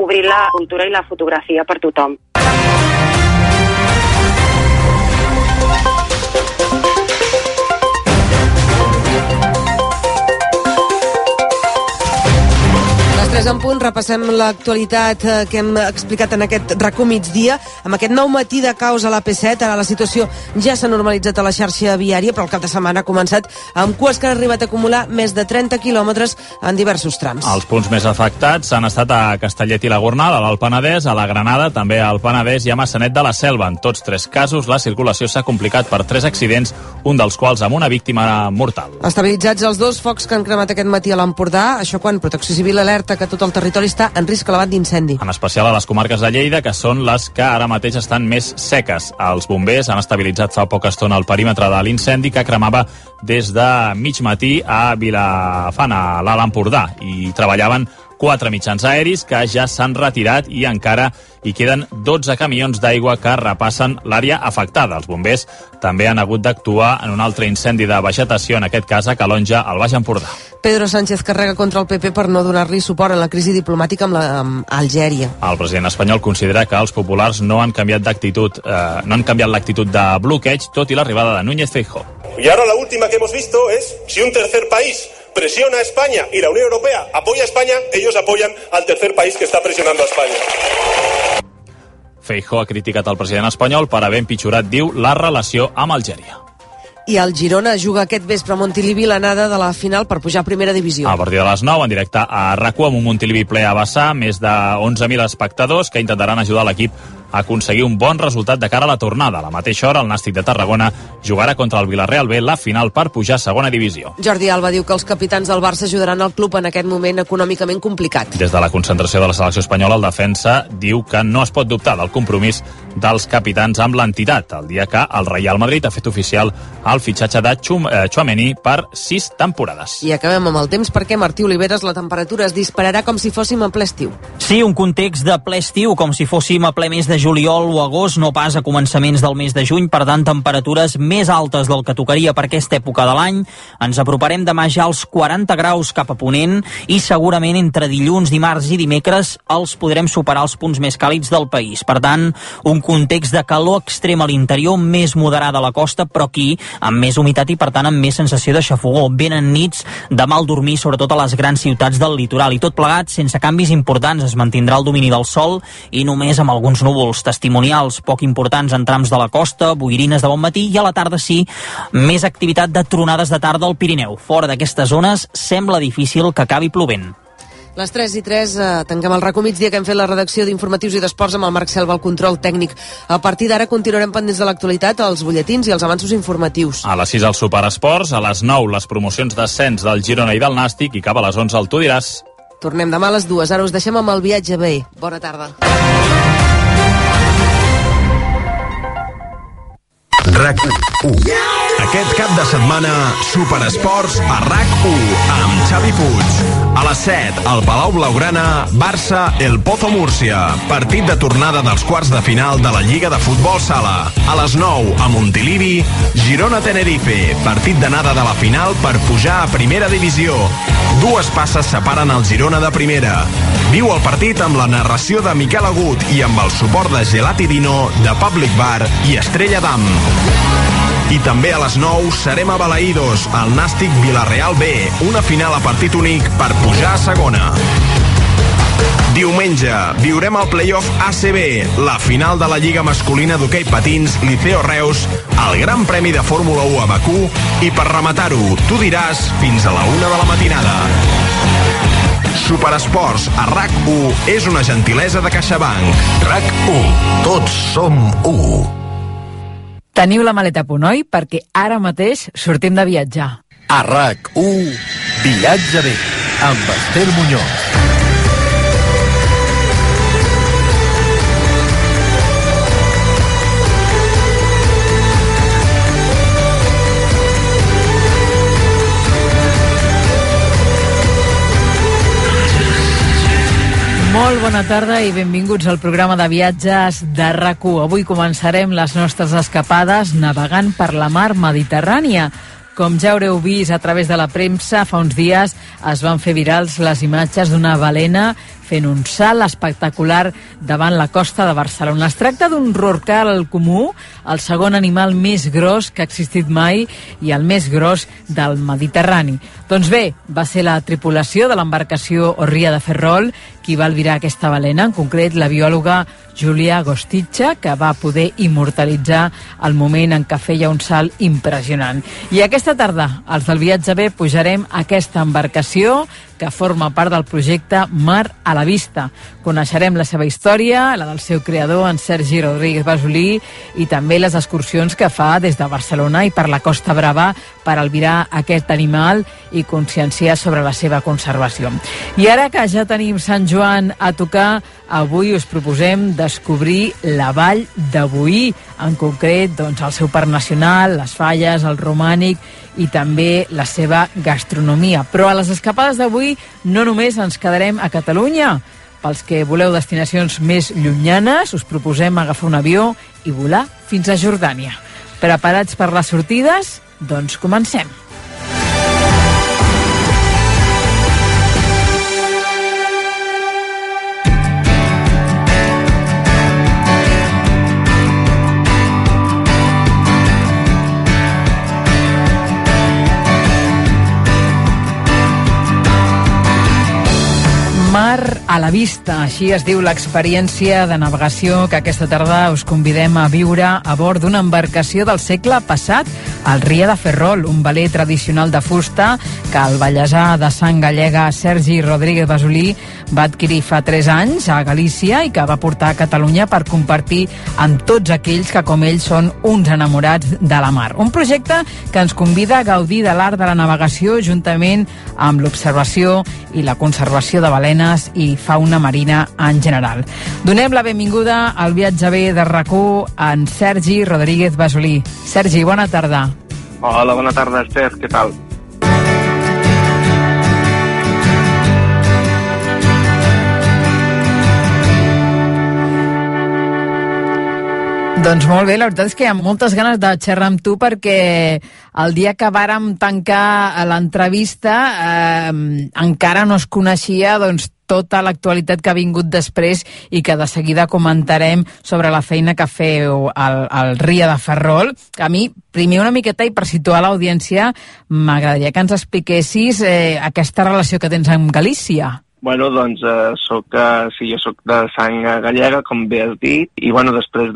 obrir la cultura i la fotografia per tothom. Les 3 en punt, repassem l'actualitat que hem explicat en aquest RAC1 migdia. Amb aquest nou matí de caos a l'AP7, ara la situació ja s'ha normalitzat a la xarxa viària, però el cap de setmana ha començat amb cues que han arribat a acumular més de 30 quilòmetres en diversos trams. Els punts més afectats han estat a Castellet i la Gornal, a l'Alt Penedès, a la Granada, també al Penedès i a Maçanet de la Selva. En tots 3 casos, la circulació s'ha complicat per 3 accidents, un dels quals amb una víctima mortal. Estabilitzats els 2 focs que han cremat aquest matí a l'Empordà, això quan Protecció Civil alerta que tot el territori està en risc elevat d'incendi. En especial a les comarques de Lleida, que són les que ara mateix estan més seques. Els bombers han estabilitzat fa poca estona el perímetre de l'incendi que cremava des de mig matí a Vilafant, a l'Alt Empordà, i treballaven 4 mitjans aeris que ja s'han retirat i encara hi queden 12 camions d'aigua que repassen l'àrea afectada. Els bombers també han hagut d'actuar en un altre incendi de vegetació, en aquest cas a Calonja, al Baix Empordà. Pedro Sánchez carrega contra el PP per no donar-li suport en la crisi diplomàtica amb Algèria. El president espanyol considera que els populars no han canviat l'actitud de bloqueig, tot i l'arribada de Núñez Feijóo. Y ahora la última que hemos visto es si un tercer país presiona a España y la Unión Europea apoya a España, ellos apoyan al tercer país que está presionando a España. Feijóo ha criticat el president espanyol per haver empitjorat, diu, la relació amb Algèria. I el Girona juga aquest vespre a Montilivi l'anada de la final per pujar a primera divisió. A partir de les 9, en directe a RAC1, amb un Montilivi ple a vessar, més de 11.000 espectadors que intentaran ajudar l'equip a aconseguir un bon resultat de cara a la tornada. A la mateixa hora, el Nàstic de Tarragona jugarà contra el Villarreal B la final per pujar a segona divisió. Jordi Alba diu que els capitans del Barça ajudaran el club en aquest moment econòmicament complicat. Des de la concentració de la selecció espanyola, el defensa diu que no es pot dubtar del compromís dels capitans amb l'entitat, el dia que el Real Madrid ha fet oficial el fitxatge de Tchouaméni per 6 temporades. I acabem amb el temps perquè, Martí Oliveres, la temperatura es dispararà com si fóssim en ple estiu. Sí, un context de ple estiu, com si fóssim a ple mes de juliol o agost, no pas a començaments del mes de juny, per tant, temperatures més altes del que tocaria per aquesta època de l'any. Ens aproparem demà ja als 40 graus cap a Ponent i segurament entre dilluns, dimarts i dimecres els podrem superar els punts més càlids del país. Per tant, un context de calor extrem a l'interior, més moderada a la costa, però aquí amb més humitat i, per tant, amb més sensació de xafogó. Venen nits de mal dormir, sobretot a les grans ciutats del litoral. I tot plegat, sense canvis importants, es mantindrà el domini del sol i només amb alguns núvols testimonials poc importants en trams de la costa, boirines de bon matí, i a la tarda sí, més activitat de tronades de tarda al Pirineu. Fora d'aquestes zones sembla difícil que acabi plovent. Les 3:03, tanquem el RAC1 migdia que hem fet la redacció d'informatius i d'esports amb el Marc Selva, el control tècnic. A partir d'ara continuarem pendents de l'actualitat, els butlletins i els avanços informatius. A les 6 al Superesports, a les 9 les promocions d'ascens del Girona i del Nàstic i cap a les 11 el Tu diràs. Tornem demà a les 2. Ara us deixem amb el viatge bé. Bona tarda. RAC1. Aquest cap de setmana, Superesports a RAC1 amb Xavi Puig. A les 7, al Palau Blaugrana, Barça, El Pozo Múrcia. Partit de tornada dels quarts de final de la Lliga de Futbol Sala. A les 9, a Montilivi, Girona-Tenerife. Partit d'anada de la final per pujar a primera divisió. 2 passes separen el Girona de primera. Viu el partit amb la narració de Miquel Agut i amb el suport de Gelati Dino, de Public Bar i Estrella d'Am. I també a les 9 serem a Balaïdos, al Nàstic Villarreal B, una final a partit únic per pujar a segona. Diumenge viurem el playoff ACB, la final de la Lliga Masculina d'Hoquei Patins Liceo Reus, el Gran Premi de Fórmula 1 a Bakú i per rematar-ho, Tu diràs, fins a la 1 de la matinada. Superesports a RAC1 és una gentilesa de CaixaBank. RAC1, tots som 1. Teniu la maleta a punt, oi? Perquè ara mateix sortim de viatjar. A RAC1, Viatge bé, amb Esther Muñoz. Molt bona tarda i benvinguts al programa de viatges de RAC1. Avui començarem les nostres escapades navegant per la mar Mediterrània. Com ja haureu vist a través de la premsa, fa uns dies es van fer virals les imatges d'una balena fent un salt espectacular davant la costa de Barcelona. Es tracta d'un rorqual comú, el segon animal més gros que ha existit mai i el més gros del Mediterrani. Doncs bé, va ser la tripulació de l'embarcació Ria de Ferrol qui va albirar aquesta balena, en concret la biòloga Júlia Gostitxa, que va poder immortalitzar el moment en què feia un salt impressionant. I aquesta tarda, els del Viatge B, pujarem a aquesta embarcació que forma part del projecte Mar a la Vista. Coneixerem la seva història, la del seu creador, en Sergi Rodríguez Basolí, i també les excursions que fa des de Barcelona i per la Costa Brava per albirar aquest animal i conscienciar sobre la seva conservació. I ara que ja tenim Sant Joan a tocar, avui us proposem descobrir la Vall de Boí, en concret doncs, el seu parc nacional, les falles, el romànic i també la seva gastronomia. Però a les escapades d'avui no només ens quedarem a Catalunya. Pels que voleu destinacions més llunyanes, us proposem agafar un avió i volar fins a Jordània. Preparats per les sortides? Doncs comencem. Mar a la Vista, així es diu l'experiència de navegació que aquesta tarda us convidem a viure a bord d'una embarcació del segle passat, el Ria de Ferrol, un veler tradicional de fusta que el vallesà de sang gallega Sergi Rodríguez Basolí va adquirir fa 3 anys a Galícia i que va portar a Catalunya per compartir amb tots aquells que, com ells, són uns enamorats de la mar. Un projecte que ens convida a gaudir de l'art de la navegació juntament amb l'observació i la conservació de balenes i fauna marina en general. Donem la benvinguda al Viatge B de RAC1 a en Sergi Rodríguez Basolí. Sergi, bona tarda. Hola, bona tarda, Esther, què tal? Doncs molt bé, la veritat és que hi ha moltes ganes de xerrar amb tu perquè el dia que vàrem tancar l'entrevista encara no es coneixia doncs, tota l'actualitat que ha vingut després i que de seguida comentarem sobre la feina que feu al Ria de Ferrol. A mi, primer una miqueta i per situar l'audiència, m'agradaria que ens expliquessis aquesta relació que tens amb Galícia. Bueno, doncs jo soc de sang gallega, com bé has dit, i bueno, després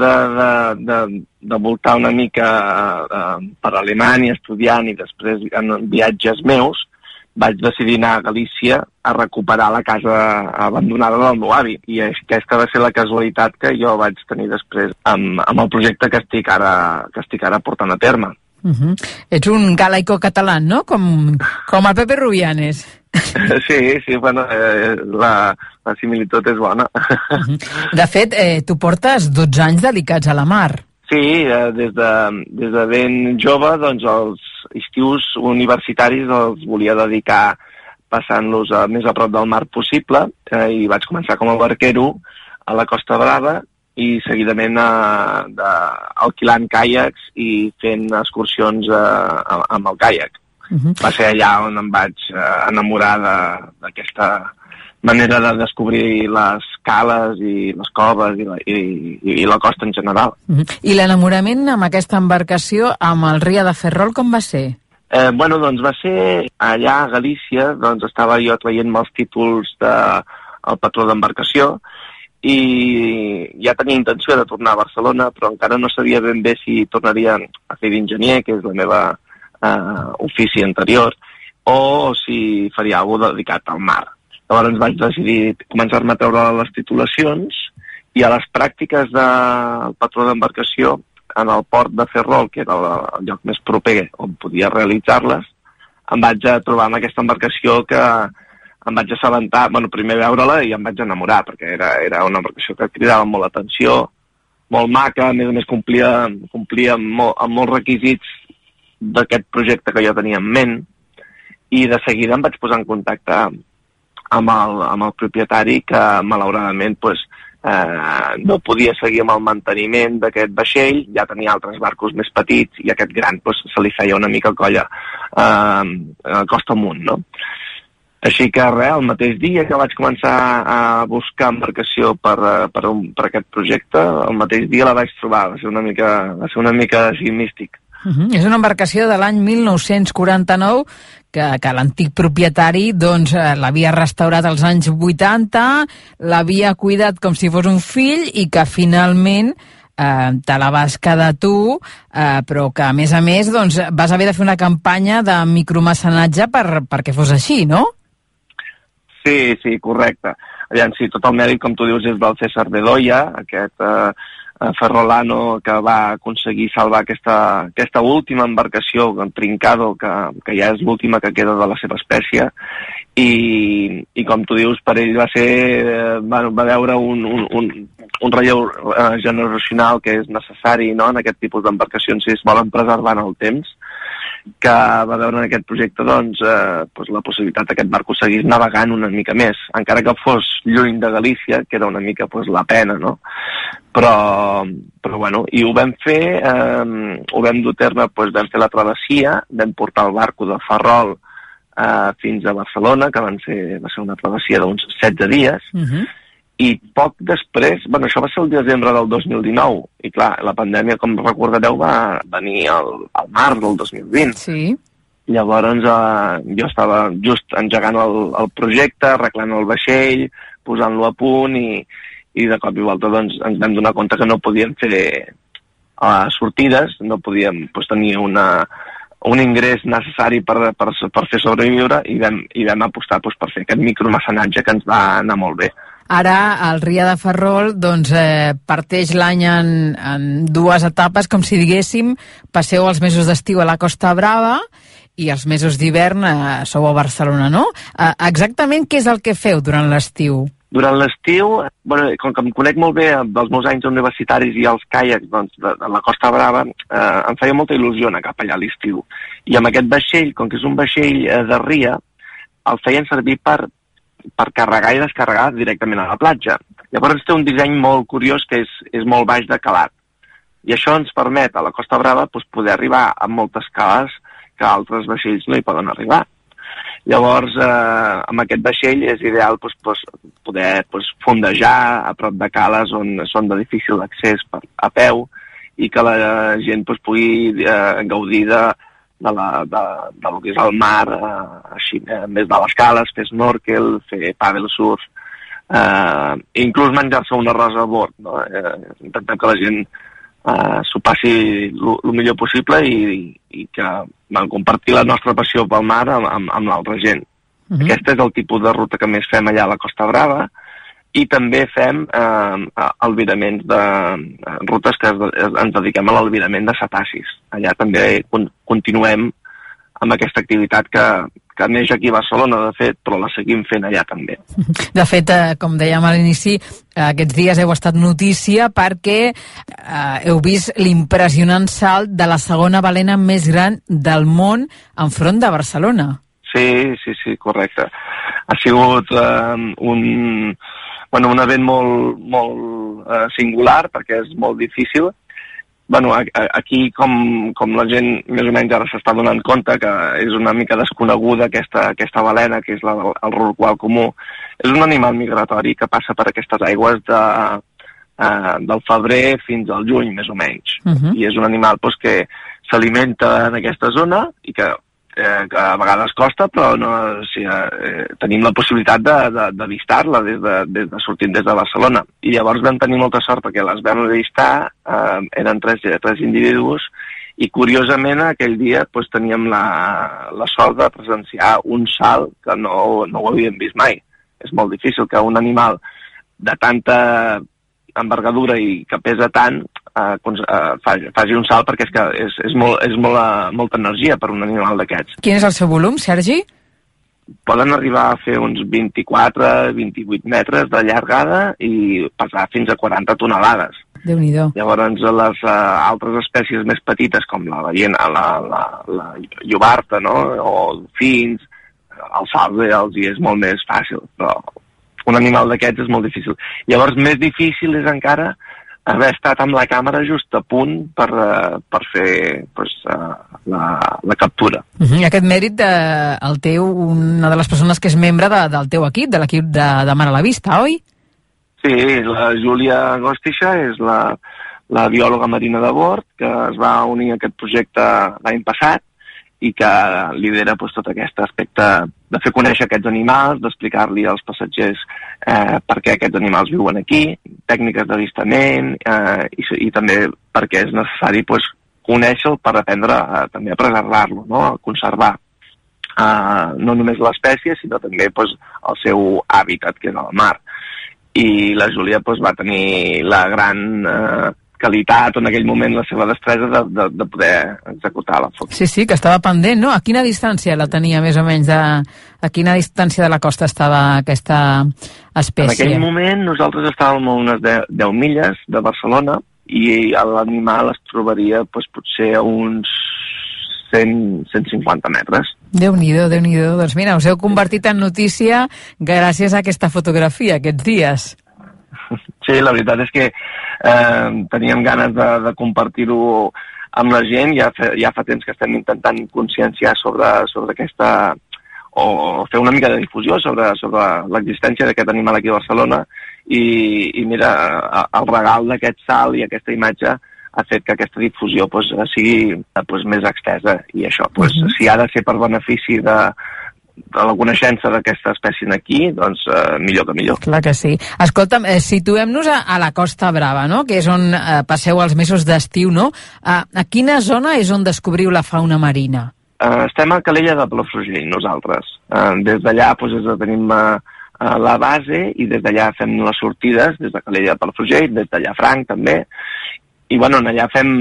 de voltar una mica per Alemanya estudiant i després en viatges meus, vaig decidir anar a Galícia a recuperar la casa abandonada del meu avi. I aquesta va ser la casualitat que jo vaig tenir després amb el projecte que estic ara portant a terme. Ets un galaico català, no? Com el Pepe Rubianes. Sí, bueno, la similitud és bona. De fet, tu portes 12 anys dedicats a la mar. Sí, des de ben jove, doncs els estius universitaris els volia dedicar passant-los més a prop del mar possible i vaig començar com a barquero a la Costa Brava i seguidament alquilant caiacs i fent excursions amb el caiac. Va ser allà on em vaig enamorar d'aquesta manera de descobrir les cales i les coves i la costa en general. I l'enamorament amb aquesta embarcació, amb el Ria de Ferrol, com va ser? Bueno, doncs va ser allà a Galícia, doncs estava jo traient-me els títols del patró d'embarcació i ja tenia intenció de tornar a Barcelona, però encara no sabia ben bé si tornaria a fer d'enginyer, que és la meva ofici anterior, o si faria alguna cosa dedicat al mar. Llavors vaig decidir començar-me a treure les titulacions i a les pràctiques del patró d'embarcació en el port de Ferrol, que era el lloc més proper on podia realitzar-les, em vaig trobar amb aquesta embarcació que em vaig assabentar, bueno, primer veure-la i em vaig enamorar, perquè era una embarcació que cridava molt l'atenció, molt maca, a més complia amb molts requisits d'aquest projecte que jo tenia en ment, i de seguida em vaig posar en contacte amb el propietari, que malauradament no podia seguir amb el manteniment d'aquest vaixell, ja tenia altres barcos més petits i aquest gran se li feia una mica colla costa amunt, no? Així que res, el mateix dia que vaig començar a buscar embarcació per aquest projecte, el mateix dia la vaig trobar. Va ser una mica així místic. És una embarcació de l'any 1949 que l'antic propietari doncs, l'havia restaurat als anys 80, l'havia cuidat com si fos un fill i que finalment te la vas quedar tu, però que a més doncs, vas haver de fer una campanya de micromecenatge perquè fos així, no? Sí, correcte. Aviam, sí, tot el mèrit, com tu dius, és del César Bedoya, aquest ferrolano que va aconseguir salvar aquesta última embarcació, el Trincado, que ja és l'última que queda de la seva espècie, i com tu dius, per ell va ser, va veure un relleu generacional que és necessari, no?, en aquest tipus d'embarcacions si es volen preservar en el temps, que va veure en aquest projecte doncs, la possibilitat que aquest barco seguís navegant una mica més, encara que fos lluny de Galícia, que era una mica la pena, no? Però bueno, i ho vam fer, ho vam dur a terme, vam fer la travessia, vam portar el barco de Ferrol fins a Barcelona, que va ser una travessia d'uns 16 dies, i poc després, això va ser el desembre del 2019, i clar, la pandèmia, com recordareu, va venir al març del 2020. Sí. Llavors jo estava just engegant el projecte, arreglant el vaixell, posant-lo a punt, i de cop i volta doncs, ens vam donar compte que no podíem fer sortides, no podíem tenir un ingrés necessari per fer sobreviure, i vam apostar per fer aquest micromecenatge que ens va anar molt bé. Ara el Ria de Ferrol parteix l'any en dues etapes, com si diguéssim, passeu els mesos d'estiu a la Costa Brava i els mesos d'hivern sou a Barcelona, no? Exactament què és el que feu durant l'estiu? Durant l'estiu, com que em conec molt bé dels meus anys universitaris i els caiacs de la Costa Brava, em feia molta il·lusió anar cap allà a l'estiu. I amb aquest vaixell, com que és un vaixell de ria, el feien servir per carregar i descarregar directament a la platja. Llavors té un disseny molt curiós que és molt baix de calat. I això ens permet a la Costa Brava poder arribar a moltes cales que altres vaixells no hi poden arribar. Llavors, amb aquest vaixell és ideal poder fondejar a prop de cales on són de difícil accés a peu i que la gent pugui gaudir del que és el mar, així, més de les cales, fer snorkel, fer paddle surf, inclús menjar-se un arròs a bord, no? Intentem que la gent s'ho passi el millor possible i que compartir la nostra passió pel mar amb l'altra gent. Aquest és el tipus de ruta que més fem allà a la Costa Brava, i també fem albiraments rutes que ens dediquem a l'albirament de cetacis. Allà també continuem amb aquesta activitat que neix aquí a Barcelona, de fet, però la seguim fent allà també. De fet, com dèiem a l'inici, aquests dies heu estat notícia perquè heu vist l'impressionant salt de la segona balena més gran del món enfront de Barcelona. Sí, correcte. Ha sigut un event molt singular, perquè és molt difícil. Aquí, com la gent més o menys ara s'està donant compte que és una mica desconeguda aquesta balena, que és el rorqual comú, és un animal migratori que passa per aquestes aigües del febrer fins al juny, més o menys. I és un animal que s'alimenta en aquesta zona i que a vegades costa, però tenim la possibilitat d'avistar-la sortint des de Barcelona. I llavors vam tenir molta sort perquè les vam avistar, eren tres individus, i curiosament aquell dia teníem la sort de presenciar un salt que no ho havíem vist mai. És molt difícil que un animal de tanta envergadura i que pesa tant faci un salt, perquè és molta energia per un animal d'aquests. Quin és el seu volum, Sergi? Poden arribar a fer uns 24-28 metres de llargada i pesar fins a 40 tonelades. Déu-n'hi-do. Llavors, les altres espècies més petites, com la llobarta, no?, o dofins, el salt els hi és molt més fàcil, però un animal d'aquests és molt difícil. Llavors, més difícil és encara haver estat amb la càmera just a punt per fer la captura. Aquest mèrit el té una de les persones que és membre del teu equip, de l'equip de Mar a la Vista, oi? Sí, la Júlia Gostixa és la biòloga marina de bord, que es va unir a aquest projecte l'any passat i que lidera tot aquest aspecte de fer conèixer aquests animals, d'explicar-li als passatgers per què aquests animals viuen aquí, tècniques d'avistament i també perquè és necessari conèixer-lo per aprendre també a preservar-lo, no? A conservar no només l'espècie, sinó també el seu hàbitat, que és el mar. I la Júlia va tenir la gran qualitat o en aquell moment la seva destresa de poder executar la foto. Sí, que estava pendent, no? A quina distància la tenia, més o menys? A quina distància de la costa estava aquesta espècie? En aquell moment nosaltres estàvem a unes 10 milles de Barcelona i l'animal es trobaria potser a uns 150 metres. Déu-n'hi-do, Déu-n'hi-do. Doncs mira, us heu convertit en notícia gràcies a aquesta fotografia aquests dies. Sí, la veritat és que teníem ganes de compartir-ho amb la gent. Ja fa temps que estem intentant conscienciar sobre aquesta, o fer una mica de difusió sobre l'existència d'aquest animal aquí a Barcelona i mira, el regal d'aquest salt i aquesta imatge ha fet que aquesta difusió sigui més extesa i això, si ha de ser per benefici de la coneixença d'aquesta espècie aquí, doncs millor que millor. Clar que sí. Escolta'm, situem-nos a la Costa Brava, no? Que és on passeu els mesos d'estiu, no? A quina zona és on descobriu la fauna marina? Estem a Calella de Palafrugell, nosaltres. Des d'allà tenim la base i des d'allà fem les sortides, des de Calella de Palafrugell, des d'allà Franc també, i bueno, en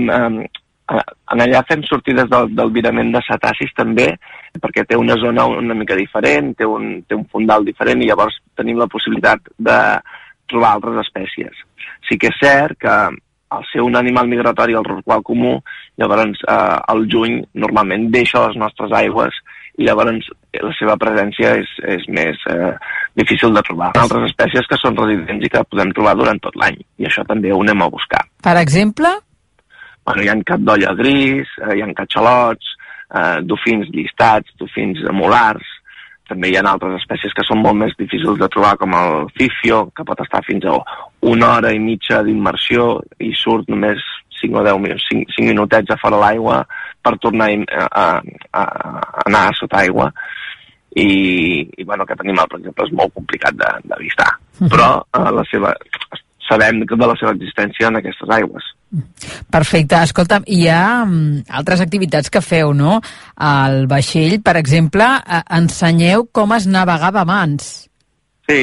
allà fem sortides del virament de cetacis també, perquè té una zona una mica diferent, té un fondal diferent i llavors tenim la possibilitat de trobar altres espècies. Sí que és cert que al ser un animal migratori, el rorqual comú, llavors al juny normalment deixa les nostres aigües i llavors la seva presència és més difícil de trobar. Altres espècies que són residents i que podem trobar durant tot l'any, i això també ho anem a buscar. Per exemple? Bueno, hi ha cap d'olla gris, hi ha catxalots, dofins llistats, dofins molars, també hi ha altres espècies que són molt més difícils de trobar, com el fifio, que pot estar fins a 1 hora i mitja d'immersió i surt només 5 o 10 minuts, 5 minutets a fora l'aigua per tornar a anar sota aigua. I bueno, aquest animal, per exemple, és molt complicat d'avistar, però sabem de la seva existència en aquestes aigües. Perfecte. Escolta'm, hi ha altres activitats que feu, no? Al vaixell, per exemple, ensenyeu com es navegava abans. Sí,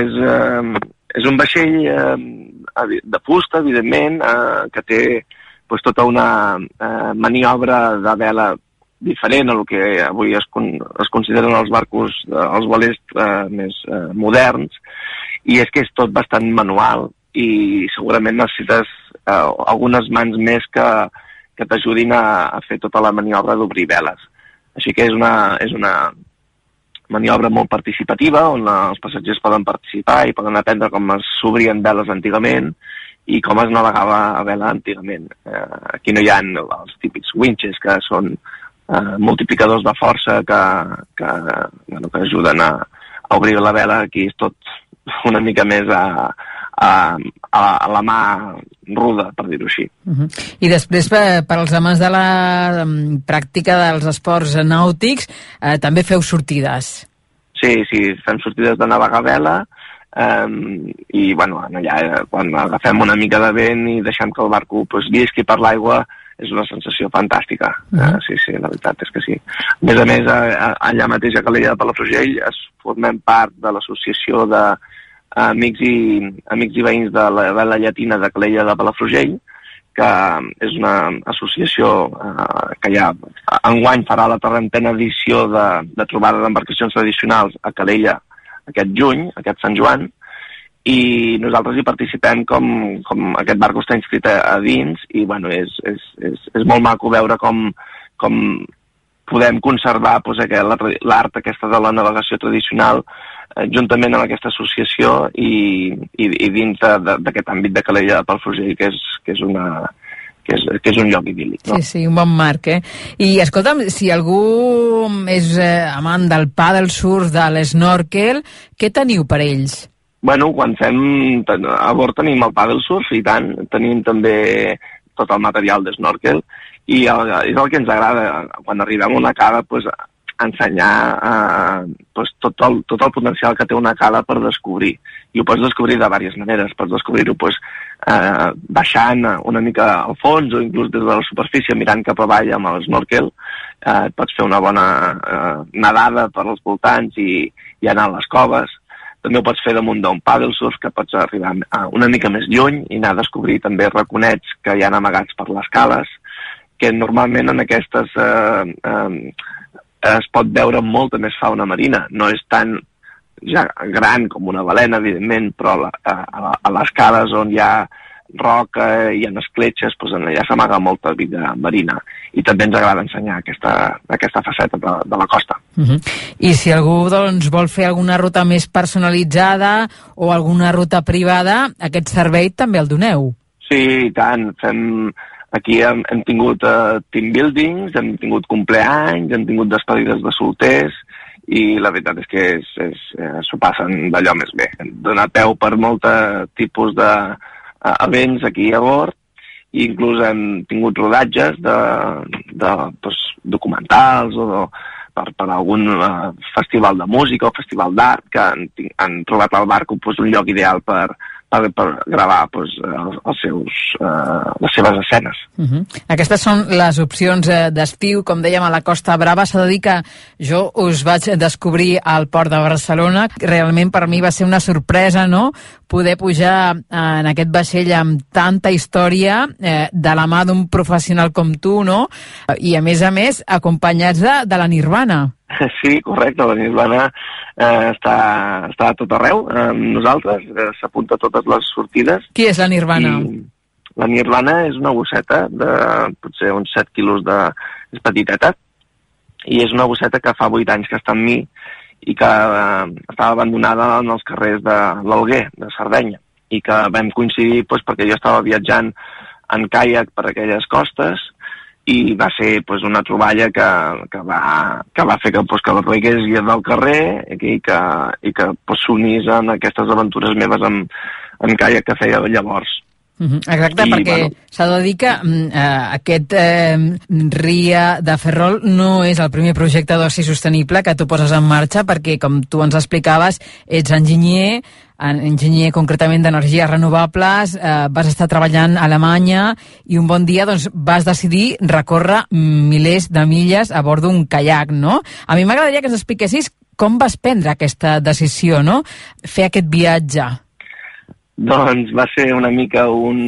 és un vaixell de fusta, evidentment, que té tota una maniobra de vela diferent a el que avui es consideren els barcos, els velers més moderns, i és que és tot bastant manual i segurament necessites algunes mans més que t'ajudin a fer tota la maniobra d'obrir veles. Així que és una maniobra molt participativa on els passatgers poden participar i poden aprendre com s'obrien veles antigament i com es navegava a vela antigament. Aquí no hi ha els típics winches, que són multiplicadors de força que ajuden a obrir la vela. Aquí és tot una mica més a la mà ruda, per dir-ho així. I després, per als amants de la pràctica dels esports nàutics, també feu sortides. Sí, fem sortides de navegar a vela i allà quan agafem una mica de vent i deixem que el barco llisqui per l'aigua és una sensació fantàstica. Sí, la veritat és que sí. A més, allà mateix a Calella de Palafrugell formem part de l'associació de amics i veïns de la vela llatina de Calella de Palafrugell, que és una associació que ja enguany farà la 30a edició de trobada d'embarcacions tradicionals a Calella aquest juny, aquest Sant Joan, i nosaltres hi participem com aquest barco està inscrit a dins i és molt maco veure com podem conservar l'art aquesta de la navegació tradicional juntament amb aquesta associació i dins d'aquest àmbit de Calella de Palafrugell, que és un lloc idíl·lic. No? Sí, un bon marc, I escolta'm, si algú és amant del paddle surf, de l'snorkel, què teniu per ells? Bueno, quan a bord tenim el paddle surf i tant, tenim també tot el material d'snorkel i és el que ens agrada quan arribem a una cala, ensenyar tot el potencial que té una cala per descobrir. I ho pots descobrir de diverses maneres. Pots descobrir-ho baixant una mica al fons o inclús des de la superfície mirant cap avall amb el snorkel. Pots fer una bona nedada per als voltants i anar a les coves. També ho pots fer damunt d'un paddle surf, que pots arribar una mica més lluny i anar a descobrir també raconets que hi han amagats per les cales, que normalment en aquestes es pot veure molta més fauna marina. No és tan ja gran com una balena, evidentment, però a les cales on hi ha roca i hi ha escletxes, allà s'amaga molta vida marina. I també ens agrada ensenyar aquesta faceta de la costa. I si algú vol fer alguna ruta més personalitzada o alguna ruta privada, aquest servei també el doneu? Sí, i tant. Aquí hem tingut team buildings, hem tingut compleanys, hem tingut despedides de solters i la veritat és que s'ho passen d'allò més bé. Hem donat peu per molt tipus d'events aquí a bord i inclús hem tingut rodatges de documentals o per algun festival de música o festival d'art que han trobat al barco un lloc ideal per gravar les seves escenes. Aquestes són les opcions d'estiu. Com dèiem, a la Costa Brava. S'ha de dir que jo us vaig descobrir al Port de Barcelona. Realment per mi va ser una sorpresa, no?, poder pujar en aquest vaixell amb tanta història de la mà d'un professional com tu, no?, i a més acompanyats de la Nirvana. Sí, correcte, la Nirvana està a tot arreu amb nosaltres, s'apunta a totes les sortides. Qui és la Nirvana? La Nirvana és una gosseta de potser uns 7 quilos és petiteta, i és una gosseta que fa 8 anys que està amb mi i que estava abandonada en els carrers de l'Alguer, de Sardenya, i que vam coincidir perquè jo estava viatjant en caiac per aquelles costes i va ser una troballa que va fer que la tragués del carrer i que s'unís en aquestes aventures meves en caiac que feia llavors. Exacte, perquè s'ha de dir que aquest Ria de Ferrol no és el primer projecte d'oci sostenible que tu poses en marxa, perquè, com tu ens explicaves, ets enginyer concretament d'energies renovables, vas estar treballant a Alemanya i un bon dia vas decidir recórrer milers de milles a bord d'un caiac, no? A mi m'agradaria que ens expliquessis com vas prendre aquesta decisió, no?, fer aquest viatge. Doncs va ser una mica un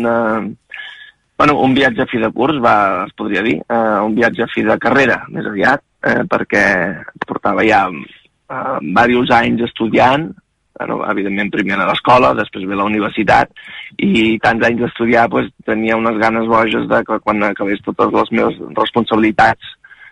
viatge a fi de curs, es podria dir, un viatge a fi de carrera, més aviat, perquè portava ja diversos anys estudiant, evidentment primer a l'escola, després ve a la universitat, i tants anys d'estudiar tenia unes ganes boges que quan acabés totes les meves responsabilitats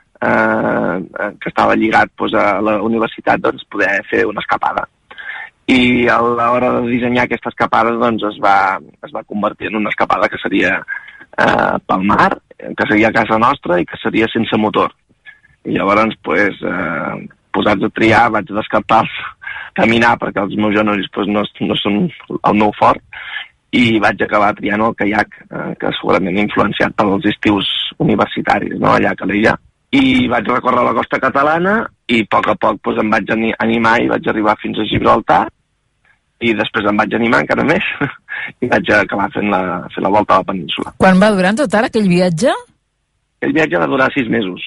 que estava lligat a la universitat, poder fer una escapada. I a l'hora de dissenyar aquesta escapada es va convertir en una escapada que seria pel mar, que seria a casa nostra i que seria sense motor. I llavors, posats a triar, vaig descartar caminar perquè els meus genolls no són el meu fort i vaig acabar triant el caiac, que segurament influenciat pels estius universitaris, no?, allà a Calella. I vaig recórrer la costa catalana i a poc em vaig animar i vaig arribar fins a Gibraltar i després em vaig animar encara més i vaig acabar fent la volta a la península. Quan va durar en total aquell viatge? Aquell viatge va durar 6 mesos.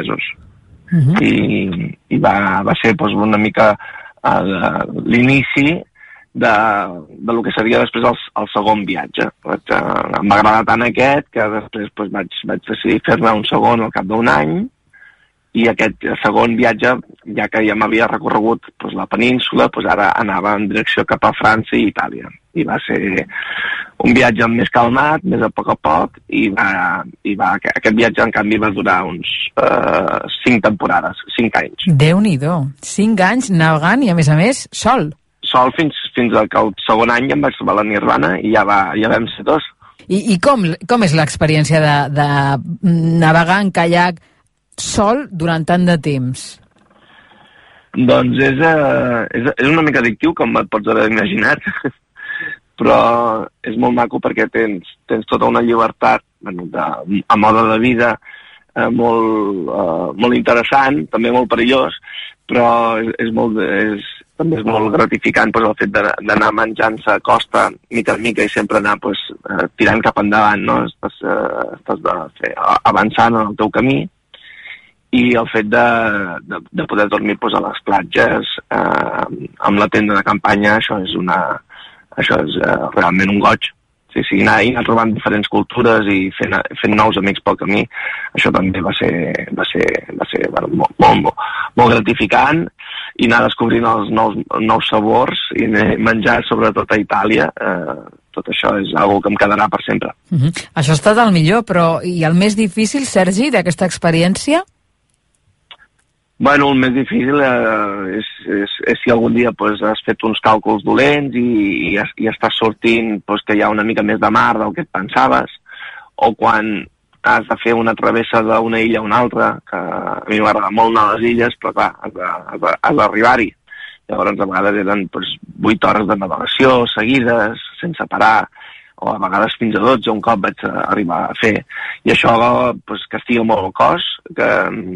I va ser una mica l'inici del que seria després el segon viatge. Em va agradar tant aquest que després vaig decidir fer-ne un segon al cap d'un any i aquest segon viatge, ja que ja m'havia recorregut la península, ara anava en direcció cap a França i Itàlia. I va ser un viatge més calmat, més a poc, i aquest viatge, en canvi, va durar uns 5 temporades, 5 anys. Déu-n'hi-do, 5 anys navegant i, a més, sol. Sol fins que el segon any em vaig trobar la Nirvana i ja vam ser 2. I com és l'experiència de navegar en caiac sol durant tant de temps? Doncs és una mica addictiu, com et pots haver imaginat, però és molt maco perquè tens tota una llibertat a mode de vida molt interessant, també molt perillós, però també és molt gratificant el fet d'anar menjant-se a costa mica en mica i sempre anar tirant cap endavant, no? Estàs avançant en el teu camí, i el fet de poder dormir a les platges amb la tenda de campanya, això és realment un goig. Sí, anar trobant diferents cultures i fent nous amics pel camí, això també va ser molt gratificant, i anar descobrint els nous sabors i menjar sobretot a Itàlia, tot això és una que em quedarà per sempre. Això ha estat el millor, però i el més difícil, Sergi, d'aquesta experiència? Bueno, el més difícil és si algun dia has fet uns càlculs dolents i estàs sortint que hi ha una mica més de mar del que et pensaves, o quan has de fer una travessa d'una illa a una altra, que a mi m'agrada molt anar a les illes, però clar, has d'arribar-hi. Llavors, a vegades eren 8 hores de navegació seguides, sense parar, o a vegades fins a 12 un cop vaig arribar a fer. I això castiga molt el cos, que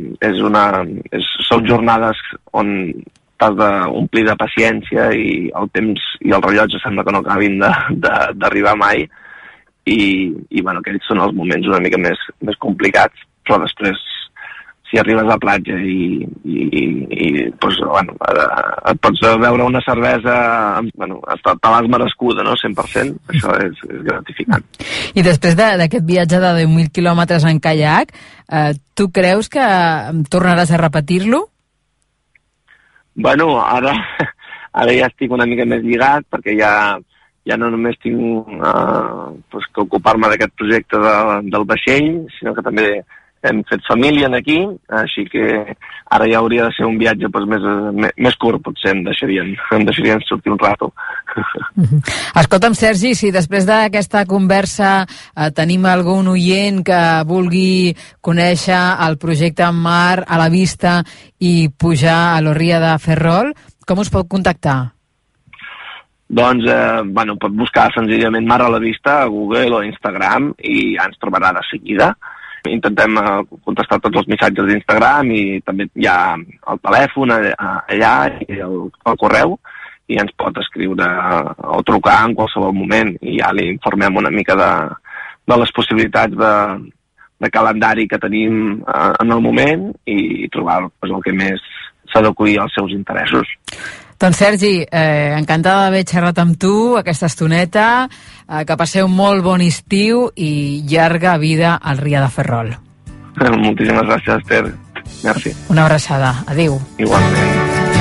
són jornades on t'has d'omplir de paciència i el temps i el rellotge sembla que no acabin d'arribar mai, i aquells són els moments una mica més complicats, però després si arribes a la platja i et pots beure una cervesa, te l'has merescuda, no? 100%, això és gratificant. I després d'aquest viatge de 10.000 quilòmetres en caiac, tu creus que tornaràs a repetir-lo? Bueno, ara ja estic una mica més lligat, perquè ja no només tinc que ocupar-me d'aquest projecte del vaixell, sinó que també hem fet família aquí, així que ara ja hauria de ser un viatge més curt, potser em deixarien sortir un rato. Escolta'm, Sergi, si després d'aquesta conversa tenim algun oient que vulgui conèixer el projecte En Mar a la Vista i pujar a l'Orria de Ferrol, com us pot contactar? Doncs, pot buscar senzillament Mar a la Vista a Google o Instagram i ja ens trobarà de seguida. Intentem contestar tots els missatges d'Instagram i també hi ha el telèfon allà i el correu, i ens pot escriure o trucar en qualsevol moment i ja li informem una mica de les possibilitats de calendari que tenim en el moment i trobar el que més s'adequi als seus interessos. Doncs Sergi, encantada d'haver xerrat amb tu aquesta estoneta, que passeu molt bon estiu i llarga vida al Ria de Ferrol. Moltíssimes gràcies, Esther. Merci. Una abraçada. Adéu. Igualment.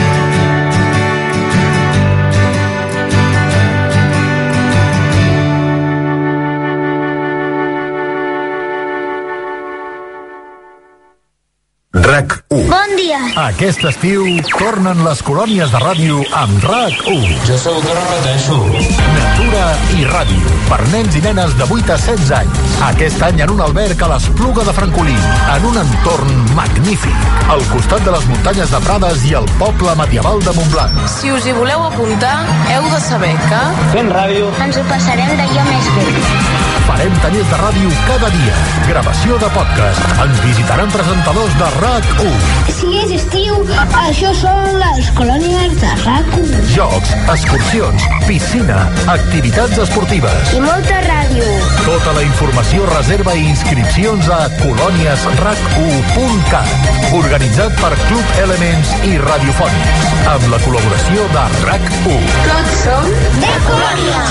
RAC1. Bon dia. Aquest estiu tornen les colònies de ràdio amb RAC1. Jo segur que repeteixo. Natura i ràdio, per nens i nenes de 8 a 16 anys. Aquest any en un alberg a l'Espluga de Francolí, en un entorn magnífic, al costat de les muntanyes de Prades i el poble medieval de Montblanc. Si us hi voleu apuntar, heu de saber que... fent ràdio ens ho passarem d'allò més bé. Farem tallers de ràdio cada dia, gravació de podcast, ens visitaran presentadors de RAC1. Si és estiu, això són les colònies de RAC1. Jocs, excursions, piscina, activitats esportives. I molta ràdio. Tota la informació, reserva i inscripcions a coloniesrac1.cat. Organitzat per Club Elements i Radiofònics, amb la col·laboració de RAC1. Tots som de colònia.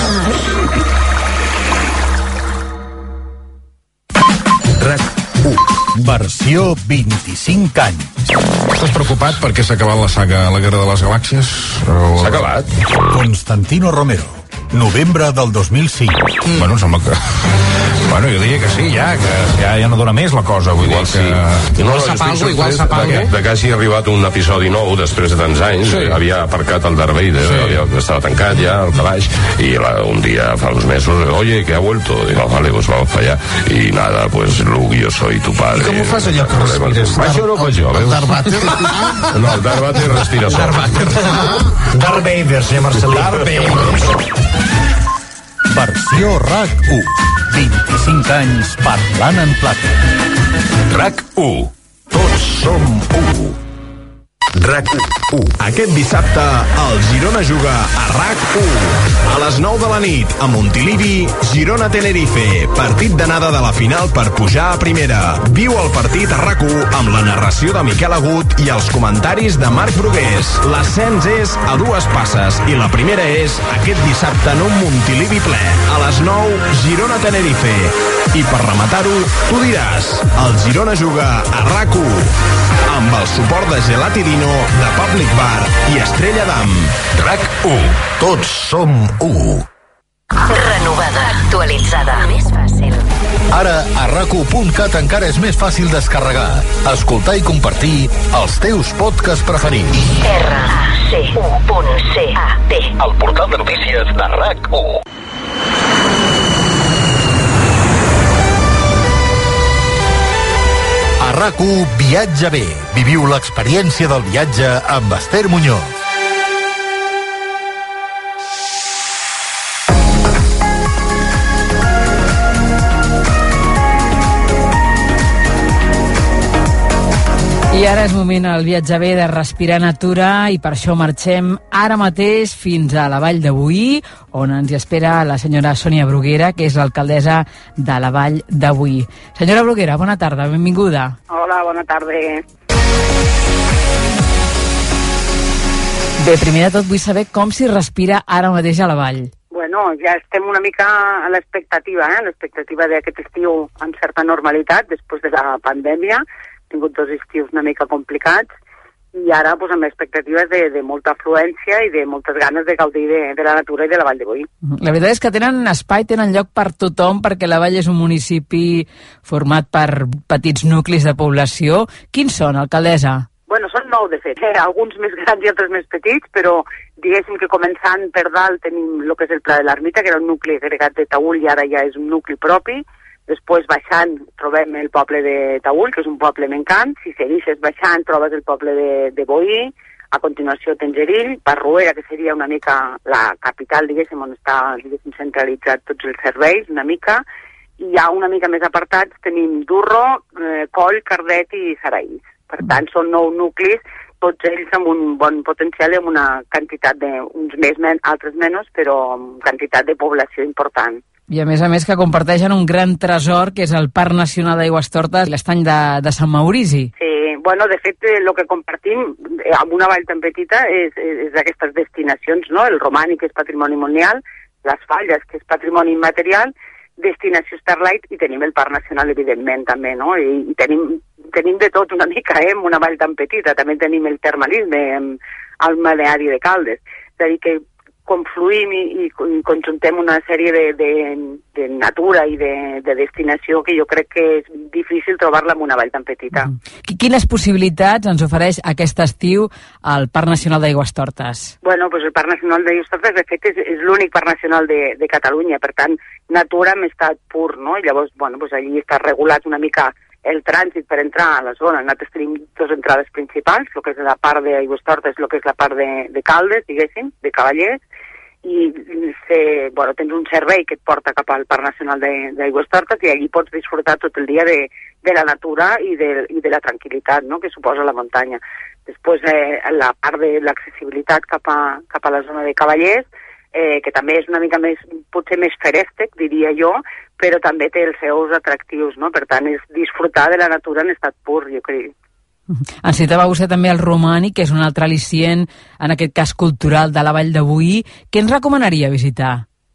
RAC1, versió 25 anys. Estàs preocupat perquè s'ha acabat la saga La Guerra de les Galàxies? S'ha acabat? Constantino Romero. novembre del 2005. Bueno, sembla que... Bueno, jo diria que sí, ja no dona més la cosa, vull dir que... Igual sap alguna igual sap alguna de que hagi arribat un episodi nou després de tants anys. Havia aparcat el Darth Vader, estava tancat ja al calaix, i un dia fa uns mesos, oye, que ha vuelto. Digo, vale, pues vamos para allá. Y nada, pues Luke, yo soy tu padre. Com ho fas allò que respires? Això no ho faig jo, veus? Darth Vader? No, el Darth Vader respira sol. Darth Vader, senyor Marcelí. Darth Vader. Versió RAC1. 25 anys parlant en plata. RAC1. Tots som 1. RAC1. Aquest dissabte el Girona juga a RAC1 a les 9 de la nit a Montilivi, Girona-Tenerife, partit d'anada de la final per pujar a primera. Viu el partit a RAC1 amb la narració de Miquel Agut i els comentaris de Marc Brugués. L'ascens és a dues passes i la primera és aquest dissabte en un Montilivi ple. A les 9, Girona-Tenerife. I per rematar-ho, tu diràs, el Girona juga a RAC1 amb el suport de Gelatirino, de Public Bar i Estrella d'Am. RAC1. Tots som 1. Renovada, actualitzada. Més fàcil. Ara, a RAC1.cat encara és més fàcil descarregar, escoltar i compartir els teus podcasts preferits. RAC1.cat. El portal de notícies de RAC1. A RAC1 Viatge bé. Viviu l'experiència del viatge amb Esther Muñoz. I ara és moment al viatge bé de respirar natura i per això marxem ara mateix fins a la Vall de Boí, on ens hi espera la senyora Sònia Bruguera, que és l'alcaldessa de la Vall de Boí. Senyora Bruguera, bona tarda, benvinguda. Hola, bona tarda. Bé, primer de tot vull saber com s'hi respira ara mateix a la Vall. Bueno, ja estem una mica a l'expectativa, l'expectativa d'aquest estiu amb certa normalitat, després de la pandèmia. Tingut 2 estius una mica complicats i ara pues, amb expectatives de molta afluència i de moltes ganes de gaudir de la natura i de la Vall de Boí. La veritat és que tenen espai, tenen lloc per tothom, perquè la Vall és un municipi format per petits nuclis de població. Quins són, alcaldessa? Bueno, són 9 de fet, alguns més grans i altres més petits, però diguéssim que començant per dalt tenim el que és el Pla de l'Ermita, que era un nucli agregat de Taüll i ara ja és un nucli propi. Després, baixant, trobem el poble de Taüll, que és un poble m'encant. Si segueixes baixant, trobes el poble de Boí. A continuació, tens Erill, Barruera, que seria una mica la capital, diguéssim, on està centralitzat tots els serveis, una mica. I ja una mica més apartats tenim Durro, Coll, Cardet i Saraís. Per tant, són 9 nuclis, tots ells amb un bon potencial i amb una quantitat uns més, altres menys, però amb quantitat de població important. I a més que comparteixen un gran tresor, que és el Parc Nacional d'Aigüestortes i l'estany de Sant Maurici. Sí, bueno, de fet, el que compartim amb una vall tan petita és aquestes destinacions, no? El Romànic, que és patrimoni mundial, les Falles, que és patrimoni immaterial, destinació Starlight, i tenim el Parc Nacional, evidentment, també, no? I tenim de tot una mica, amb una vall tan petita. També tenim el termalisme, el balneari de Caldes. És a dir, que confluïm i conjuntem una sèrie de natura i de destinació que jo crec que és difícil trobar-la en una vall tan petita. Quines possibilitats ens ofereix aquest estiu el Parc Nacional d'Aigüestortes? Bueno, pues el Parc Nacional d'Aigüestortes, de fet, és l'únic parc nacional de Catalunya, per tant, natura en estat pur, no? I llavors, bueno, pues allí està regulat una mica el trànsit per entrar a la zona. Nosaltres tenim 2 entrades principals, el que és la part d'Aigüestortes, el que és la part de Caldes, diguéssim, de Cavallers, i tens un servei que et porta cap al Parc Nacional d'Aigüestortes i allí pots disfrutar tot el dia de la natura i de la tranquil·litat, no?, que suposa la muntanya. Després, la part de l'accessibilitat cap a la zona de Cavallers, que també és una mica més, potser més ferèstec, diria jo, però també té els seus atractius, no? Per tant, és disfrutar de la natura en estat pur, jo crec. Ens citava vostè també el Romànic, que és un altre al·licient, en aquest cas cultural, de la Vall de Boí. Què ens recomanaria visitar?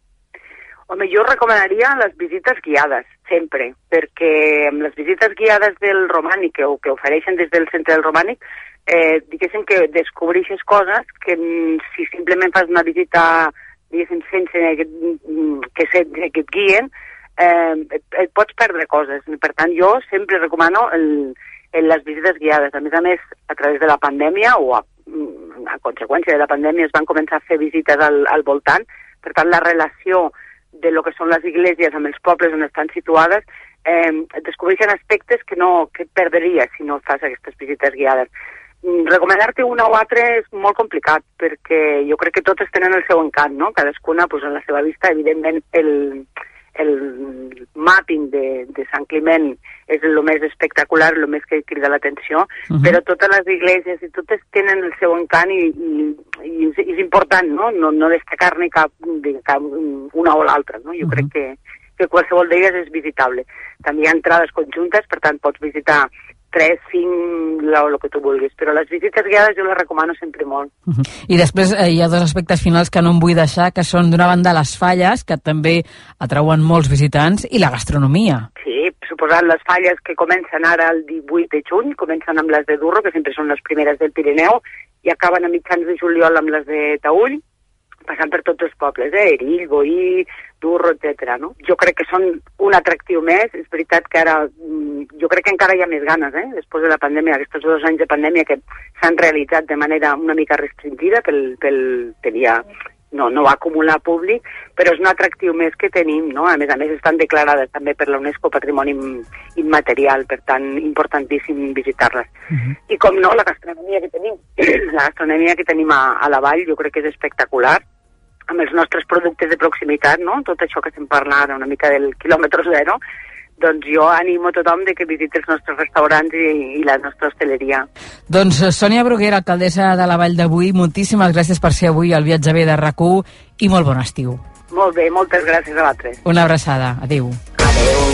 Home, jo recomanaria les visites guiades, sempre, perquè amb les visites guiades del Romànic, que ofereixen des del centre del Romànic, diguéssim que descobreixes coses que si simplement fas una visita diguéssim, sense que et guien, et pots perdre coses. Per tant, jo sempre recomano les visites guiades. A més, a través de la pandèmia o a conseqüència de la pandèmia es van començar a fer visites al voltant. Per tant, la relació de lo que són les esglésies amb els pobles on estan situades descobreixen aspectes que et perdries si no fas aquestes visites guiades. Recomanar-te una o altra és molt complicat, perquè jo crec que totes tenen el seu encant, no? Cadascuna, en la seva vista, evidentment, el mapping de Sant Climent és el més espectacular, el més que crida l'atenció, però totes les esglésies i totes tenen el seu encant i és important, no destacar-ne cap una o l'altra, no? Jo crec que qualsevol d'elles és visitable. També hi ha entrades conjuntes, per tant pots visitar 3, 5, el que tu vulguis, però les visites guiades jo les recomano sempre molt. I després hi ha dos aspectes finals que no em vull deixar, que són d'una banda les falles, que també atrauen molts visitants, i la gastronomia. Sí, suposant les falles que comencen ara el 18 de juny, comencen amb les de Durro, que sempre són les primeres del Pirineu, i acaben a mitjans de juliol amb les de Taüll, passant per tots els pobles, Erill, Boí, Durro, etc. No? Jo crec que són un atractiu més. És veritat que ara, jo crec que encara hi ha més ganes, després de la pandèmia, aquests 2 anys de pandèmia que s'han realitzat de manera una mica restringida no va acumular públic, però és un atractiu més que tenim, no? A més estan declarades també per la UNESCO Patrimoni Immaterial, per tant, importantíssim visitar-les. I com no, la gastronomia que tenim a la vall jo crec que és espectacular, amb els nostres productes de proximitat, no? Tot això que se'n parla ara una mica del quilòmetre zero, doncs jo animo tothom de que visiti els nostres restaurants i la nostra hosteleria. Doncs Sònia Bruguera, alcaldessa de la Vall de Boí, moltíssimes gràcies per ser avui al Viatge B de RAC1 i molt bon estiu. Molt bé, moltes gràcies a vosaltres. Una abraçada, adéu. Adéu.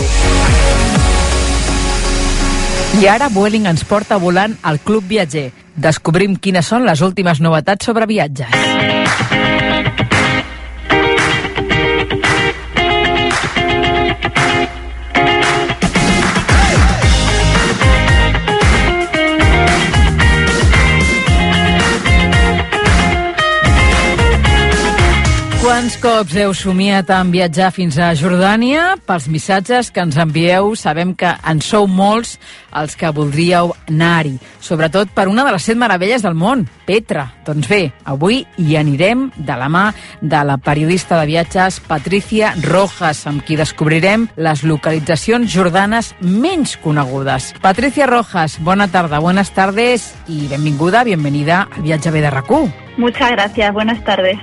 I ara Vueling ens porta volant al Club Viatger. Descobrim quines són les últimes novetats sobre viatges. Quants cops heu somiat en viatjar fins a Jordània? Pels missatges que ens envieu sabem que en sou molts els que voldríeu anar-hi, sobretot per una de les 7 meravelles del món, Petra. Doncs bé, avui hi anirem de la mà de la periodista de viatges Patricia Rojas, amb qui descobrirem les localitzacions jordanes menys conegudes. Patricia Rojas, buenas tardes y bienvenida al Viatge B de RAC1. Muchas gracias, buenas tardes.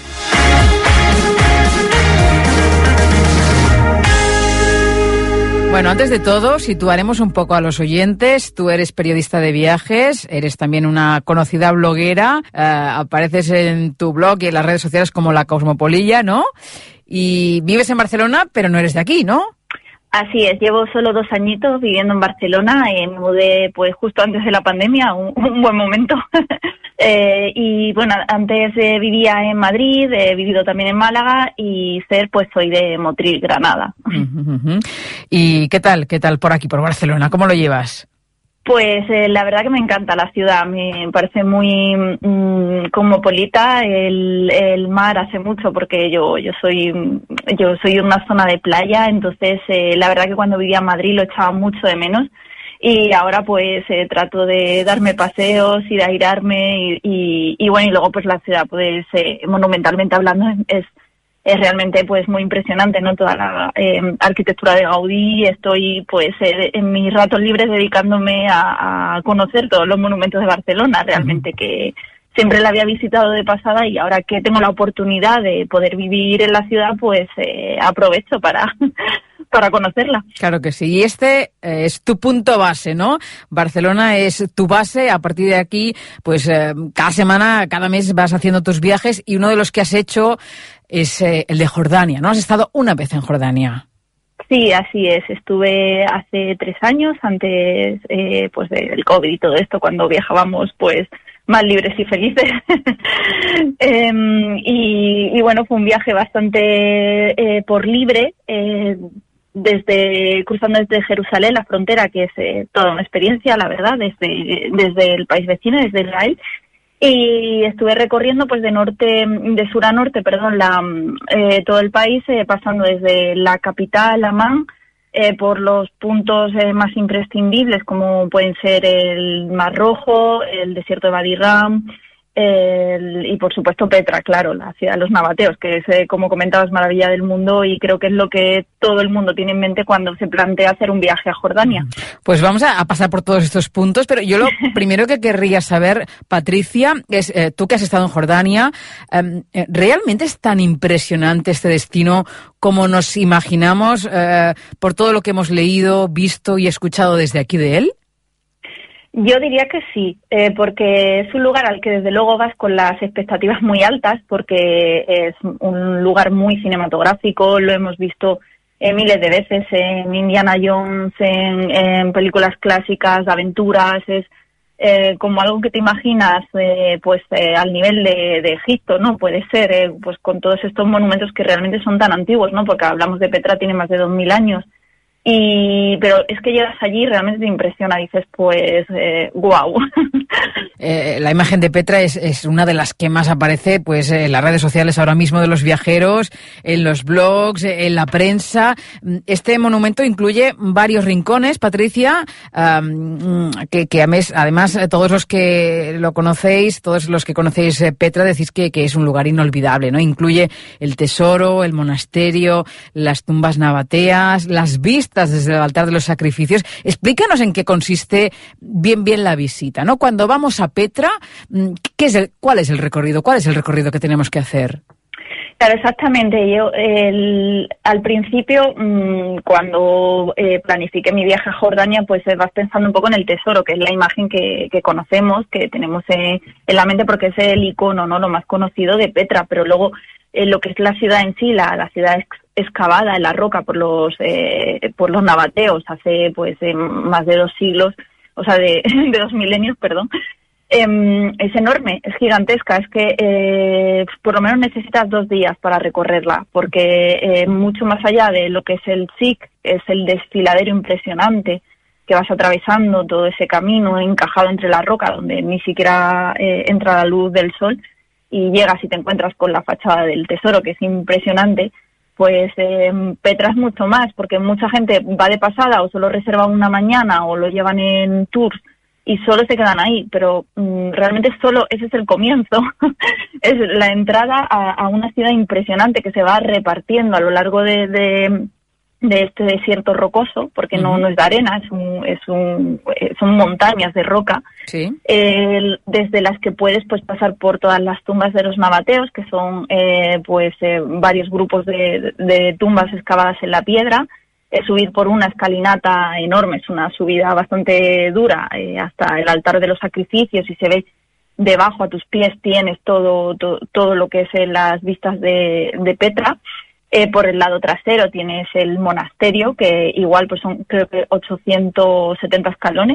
Bueno, antes de todo, situaremos un poco a los oyentes. Tú eres periodista de viajes, eres también una conocida bloguera, apareces en tu blog y en las redes sociales como La Cosmopolilla, ¿no? Y vives en Barcelona, pero no eres de aquí, ¿no? Así es, llevo solo 2 añitos viviendo en Barcelona, me mudé pues justo antes de la pandemia, un buen momento. Y bueno, antes vivía en Madrid, he vivido también en Málaga y pues soy de Motril, Granada. ¿Y qué tal por aquí, por Barcelona? ¿Cómo lo llevas? Pues la verdad que me encanta la ciudad, me parece muy cosmopolita, el mar hace mucho porque yo soy una zona de playa, entonces la verdad que cuando vivía en Madrid lo echaba mucho de menos y ahora pues trato de darme paseos y de airarme y bueno, y luego pues la ciudad pues monumentalmente hablando es realmente pues muy impresionante, ¿no? Toda la arquitectura de Gaudí. Estoy pues en mis ratos libres dedicándome a conocer todos los monumentos de Barcelona, realmente que siempre la había visitado de pasada y ahora que tengo la oportunidad de poder vivir en la ciudad, pues aprovecho para conocerla. Claro que sí. Y este es tu punto base, ¿no? Barcelona es tu base. A partir de aquí, pues cada semana, cada mes vas haciendo tus viajes y uno de los que has hecho es el de Jordania, ¿no? Has estado una vez en Jordania. Sí, así es. Estuve hace 3 años, antes pues del COVID y todo esto, cuando viajábamos pues más libres y felices. Y bueno, fue un viaje bastante por libre, cruzando desde Jerusalén, la frontera, que es toda una experiencia, la verdad, desde el país vecino, desde Israel. Y estuve recorriendo pues de sur a norte, todo el país, pasando desde la capital, Amán, por los puntos más imprescindibles, como pueden ser el Mar Rojo, el desierto de Wadi Rum, y por supuesto Petra, claro, la ciudad de los nabateos, que es, como comentabas, maravilla del mundo, y creo que es lo que todo el mundo tiene en mente cuando se plantea hacer un viaje a Jordania. Pues vamos a pasar por todos estos puntos, pero yo lo primero que querría saber, Patricia, es tú que has estado en Jordania, ¿realmente es tan impresionante este destino como nos imaginamos por todo lo que hemos leído, visto y escuchado desde aquí de él? Yo diría que sí, porque es un lugar al que desde luego vas con las expectativas muy altas, porque es un lugar muy cinematográfico, lo hemos visto miles de veces en Indiana Jones, en películas clásicas, de aventuras, es como algo que te imaginas al nivel de Egipto, ¿no? Puede ser, pues con todos estos monumentos que realmente son tan antiguos, ¿no? Porque hablamos de Petra, tiene más de 2000 años. Pero es que llegas allí y realmente te impresiona, dices, pues, guau. La imagen de Petra es una de las que más aparece pues en las redes sociales ahora mismo de los viajeros, en los blogs, en la prensa. Este monumento incluye varios rincones, Patricia, que además todos los que lo conocéis, todos los que conocéis Petra, decís que es un lugar inolvidable, ¿no? Incluye el tesoro, el monasterio, las tumbas nabateas, las vistas desde el altar de los sacrificios. Explícanos en qué consiste bien la visita, ¿no? Cuando vamos a Petra, ¿cuál es el recorrido? ¿Cuál es el recorrido que tenemos que hacer? Claro, exactamente. Yo al principio, cuando planifiqué mi viaje a Jordania, pues vas pensando un poco en el tesoro, que es la imagen que conocemos, que tenemos en la mente, porque es el icono, ¿no? Lo más conocido de Petra, pero luego lo que es la ciudad en sí, la ciudad excavada en la roca por los nabateos hace pues más de 2 siglos, o sea, de 2 milenios, perdón. Es enorme, es gigantesca, es que por lo menos necesitas 2 días para recorrerla, porque mucho más allá de lo que es el SIC, es el desfiladero impresionante que vas atravesando todo ese camino encajado entre la roca, donde ni siquiera entra la luz del sol, y llegas y te encuentras con la fachada del tesoro, que es impresionante. Pues Petra es mucho más, porque mucha gente va de pasada o solo reserva una mañana o lo llevan en tours y solo se quedan ahí, pero realmente solo ese es el comienzo. Es la entrada a una ciudad impresionante que se va repartiendo a lo largo de este desierto rocoso, porque no es de arena, son montañas de roca, sí. Desde las que puedes pues pasar por todas las tumbas de los nabateos, que son varios grupos de tumbas excavadas en la piedra, subir por una escalinata enorme, es una subida bastante dura, hasta el altar de los sacrificios, y se ve debajo a tus pies tienes todo lo que es las vistas de Petra. Por el lado trasero tienes el monasterio, que igual pues son creo que 870 escalones,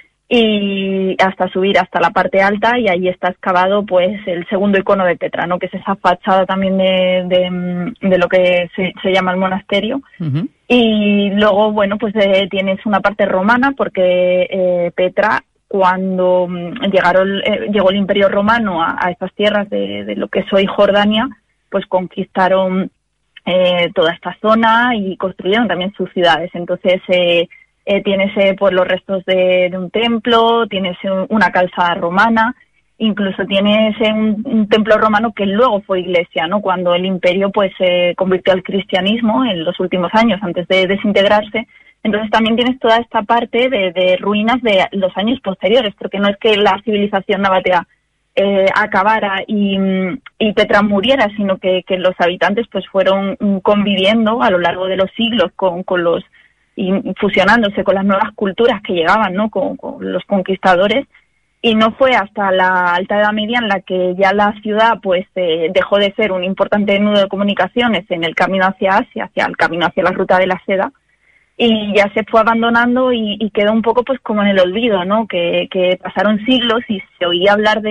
y hasta subir hasta la parte alta, y ahí está excavado pues el segundo icono de Petra, ¿no? Que es esa fachada también de lo que se llama el monasterio. Uh-huh. Y luego, bueno, pues tienes una parte romana, porque Petra, cuando llegó el Imperio Romano a estas tierras de lo que es hoy Jordania, pues conquistaron toda esta zona y construyeron también sus ciudades. Entonces tienes pues los restos de un templo, tienes una calzada romana, incluso tienes un templo romano que luego fue iglesia, ¿no? Cuando el imperio pues se convirtió al cristianismo en los últimos años, antes de desintegrarse. Entonces también tienes toda esta parte de ruinas de los años posteriores, porque no es que la civilización nabatea acabara y Petra muriera, sino que los habitantes pues fueron conviviendo a lo largo de los siglos con los, y fusionándose con las nuevas culturas que llegaban, ¿no? Con los conquistadores, y no fue hasta la Alta Edad Media en la que ya la ciudad pues dejó de ser un importante nudo de comunicaciones en el camino hacia Asia, hacia el camino hacia la ruta de la seda, y ya se fue abandonando y quedó un poco pues como en el olvido, ¿no? Que pasaron siglos y se oía hablar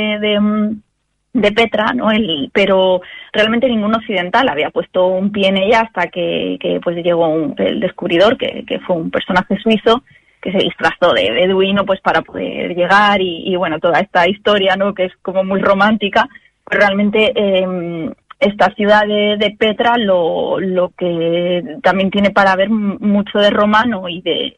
de Petra, ¿no? Pero realmente ningún occidental había puesto un pie en ella hasta que pues llegó el descubridor, que fue un personaje suizo, que se disfrazó de beduino pues para poder llegar y bueno, toda esta historia, ¿no? Que es como muy romántica, pero realmente esta ciudad de Petra lo que también tiene para ver mucho de romano y de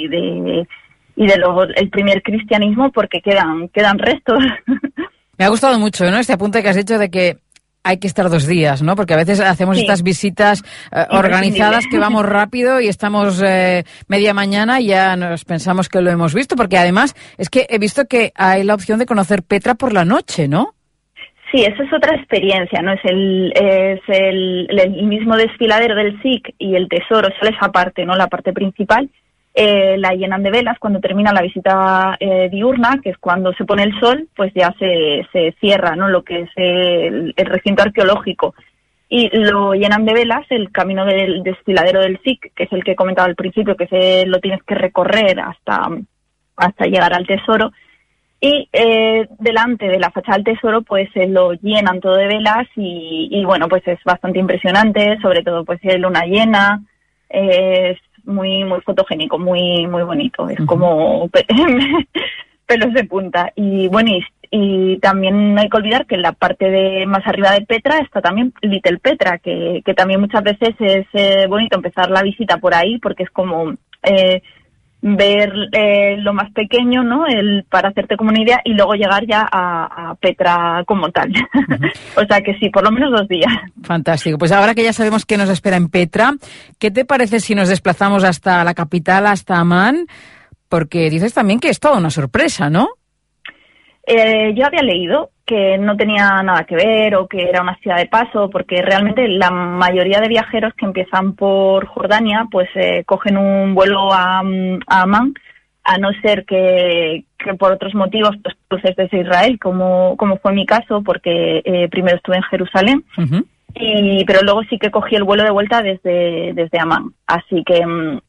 el primer cristianismo, porque quedan restos. Me ha gustado mucho, ¿no? Este apunte que has hecho de que hay que estar 2 días, ¿no? Porque a veces hacemos estas visitas organizadas que vamos rápido y estamos media mañana y ya nos pensamos que lo hemos visto, porque además es que he visto que hay la opción de conocer Petra por la noche, ¿no? Sí, eso es otra experiencia, ¿no? Es el mismo desfiladero del SIC y el Tesoro, solo esa parte, ¿no? La parte principal. La llenan de velas cuando termina la visita diurna, que es cuando se pone el sol, pues ya se cierra, ¿no? Lo que es el recinto arqueológico, y lo llenan de velas el camino del desfiladero del SIC, que es el que he comentado al principio, que lo tienes que recorrer hasta llegar al Tesoro, y delante de la fachada del Tesoro pues lo llenan todo de velas y bueno, pues es bastante impresionante, sobre todo pues es luna llena, es muy muy fotogénico, muy muy bonito, es como pelos de punta. Y bueno, y también no hay que olvidar que en la parte más arriba de Petra está también Little Petra, que también muchas veces es bonito empezar la visita por ahí, porque es como ver lo más pequeño, ¿no? Para hacerte como una idea, y luego llegar ya a Petra como tal. O sea que sí, por lo menos 2 días. Fantástico. Pues ahora que ya sabemos qué nos espera en Petra, ¿qué te parece si nos desplazamos hasta la capital, hasta Amán? Porque dices también que es toda una sorpresa, ¿no? Yo había leído que no tenía nada que ver o que era una ciudad de paso, porque realmente la mayoría de viajeros que empiezan por Jordania pues cogen un vuelo a Amán, a no ser que por otros motivos pues cruces desde Israel, como fue mi caso, porque primero estuve en Jerusalén, pero luego sí que cogí el vuelo de vuelta desde Amán. Así que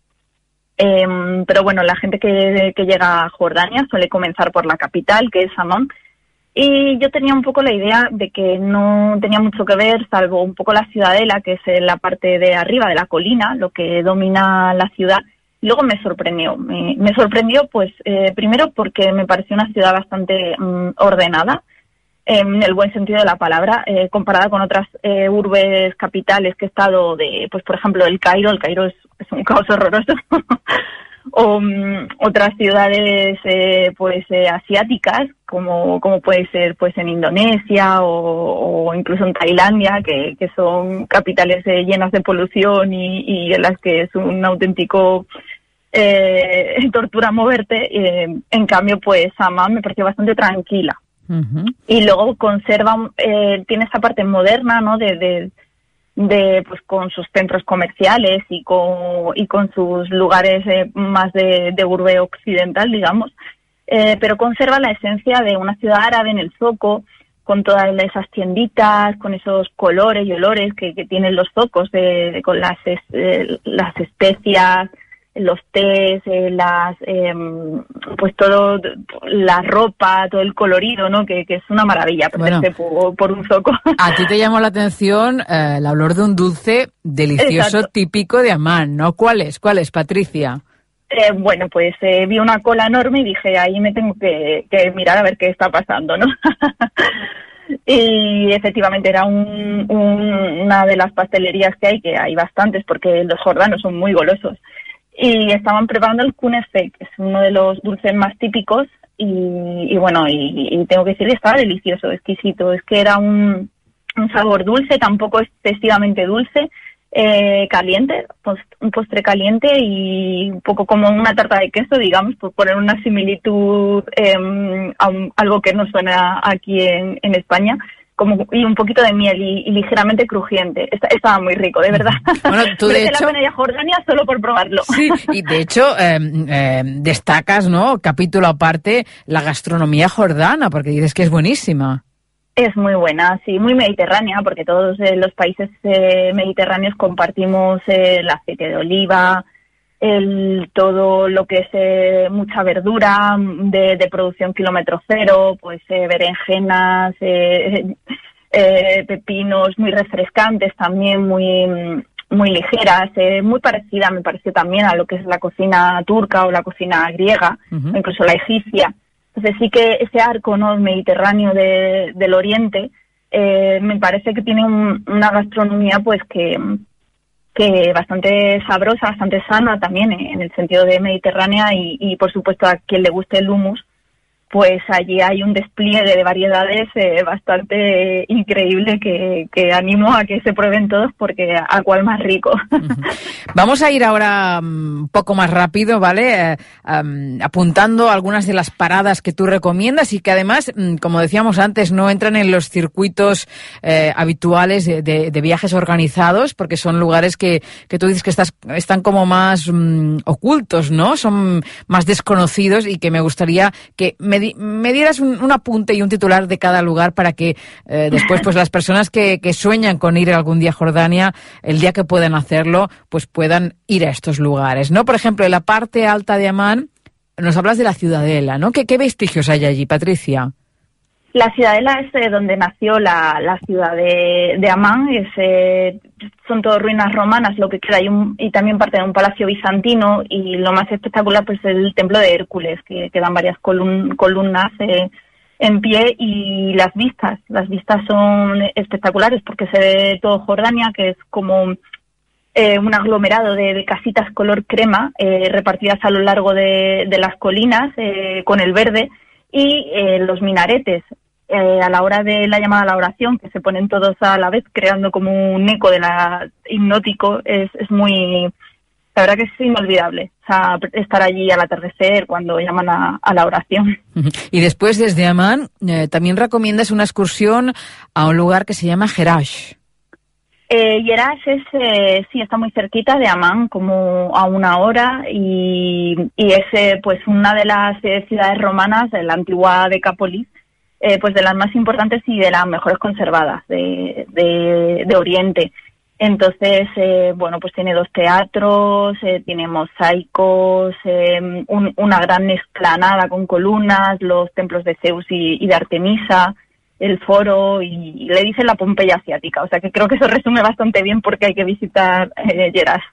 pero bueno, la gente que llega a Jordania suele comenzar por la capital, que es Amán, y yo tenía un poco la idea de que no tenía mucho que ver, salvo un poco la ciudadela, que es la parte de arriba de la colina, lo que domina la ciudad. Luego me sorprendió, me sorprendió pues primero porque me pareció una ciudad bastante ordenada, en el buen sentido de la palabra, comparada con otras urbes capitales que he estado, pues por ejemplo el Cairo es un caos horroroso, o otras ciudades asiáticas, como puede ser pues en Indonesia o incluso en Tailandia, que son capitales llenas de polución y en las que es un auténtico tortura moverte. En cambio pues Amán me pareció bastante tranquila. Y luego conserva, tiene esa parte moderna, ¿no? De pues con sus centros comerciales y con sus lugares más de urbe occidental, digamos, pero conserva la esencia de una ciudad árabe en el zoco, con todas esas tienditas, con esos colores y olores que tienen los zocos, con las especias, los tés, pues todo, la ropa, todo el colorido, ¿no? Que es una maravilla perderse por un zoco. A ti te llamó la atención el olor de un dulce delicioso. Exacto. Típico de Amán, ¿no? ¿Cuál es, Patricia? Bueno, pues vi una cola enorme y dije, ahí me tengo que mirar a ver qué está pasando, ¿no? Y efectivamente era una de las pastelerías que hay bastantes, porque los jordanos son muy golosos. Y estaban preparando el kunefek, que es uno de los dulces más típicos, y bueno, y tengo que decir que estaba delicioso, exquisito. Es que era un sabor dulce, tampoco excesivamente dulce, caliente, un postre caliente y un poco como una tarta de queso, digamos, por poner una similitud a algo que nos suena aquí en España. Y un poquito de miel y ligeramente crujiente. Estaba muy rico, de verdad. Bueno, tú de hecho... la pena ir a Jordania solo por probarlo. Sí, y de hecho destacas, ¿no? Capítulo aparte, la gastronomía jordana, porque dices que es buenísima. Es muy buena, sí, muy mediterránea, porque todos los países mediterráneos compartimos el aceite de oliva, todo lo que es mucha verdura de producción kilómetro cero, pues berenjenas, pepinos muy refrescantes también, muy muy ligeras, muy parecida, me pareció también a lo que es la cocina turca o la cocina griega, o incluso la egipcia. Entonces sí que ese arco, ¿no?, mediterráneo del Oriente, me parece que tiene una gastronomía pues que bastante sabrosa, bastante sana también en el sentido de mediterránea y por supuesto a quien le guste el hummus, pues allí hay un despliegue de variedades bastante increíble que animo a que se prueben todos porque a cuál más rico. Vamos a ir ahora un poco más rápido, ¿vale? Apuntando algunas de las paradas que tú recomiendas y que además, como decíamos antes, no entran en los circuitos habituales de viajes organizados porque son lugares que tú dices que están como más ocultos, ¿no? Son más desconocidos y que me gustaría que me dieras un apunte y un titular de cada lugar para que después pues las personas que sueñan con ir algún día a Jordania, el día que puedan hacerlo, pues puedan ir a estos lugares, ¿no? Por ejemplo, en la parte alta de Amán nos hablas de la Ciudadela, ¿no? ¿Qué vestigios hay allí, Patricia? La Ciudadela es donde nació la ciudad de Amán, son todo ruinas romanas lo que queda y también parte de un palacio bizantino y lo más espectacular pues es el templo de Hércules, que quedan varias columnas en pie y las vistas son espectaculares porque se ve todo Jordania, que es como un aglomerado de casitas color crema repartidas a lo largo de las colinas con el verde y los minaretes. A la hora de la llamada a la oración, que se ponen todos a la vez, creando como un eco de la hipnótico, es muy... La verdad que es inolvidable, o sea, estar allí al atardecer cuando llaman a la oración. Y después, desde Amán, también recomiendas una excursión a un lugar que se llama Jerash. Jerash sí, está muy cerquita de Amán, como a 1 hora, y es pues una de las ciudades romanas de la antigua Decápolis, pues de las más importantes y de las mejores conservadas de Oriente. Entonces, bueno, pues tiene 2 teatros, tiene mosaicos, una gran explanada con columnas, los templos de Zeus y de Artemisa, el foro, y le dicen la Pompeya asiática. O sea que creo que eso resume bastante bien porque hay que visitar Jerash.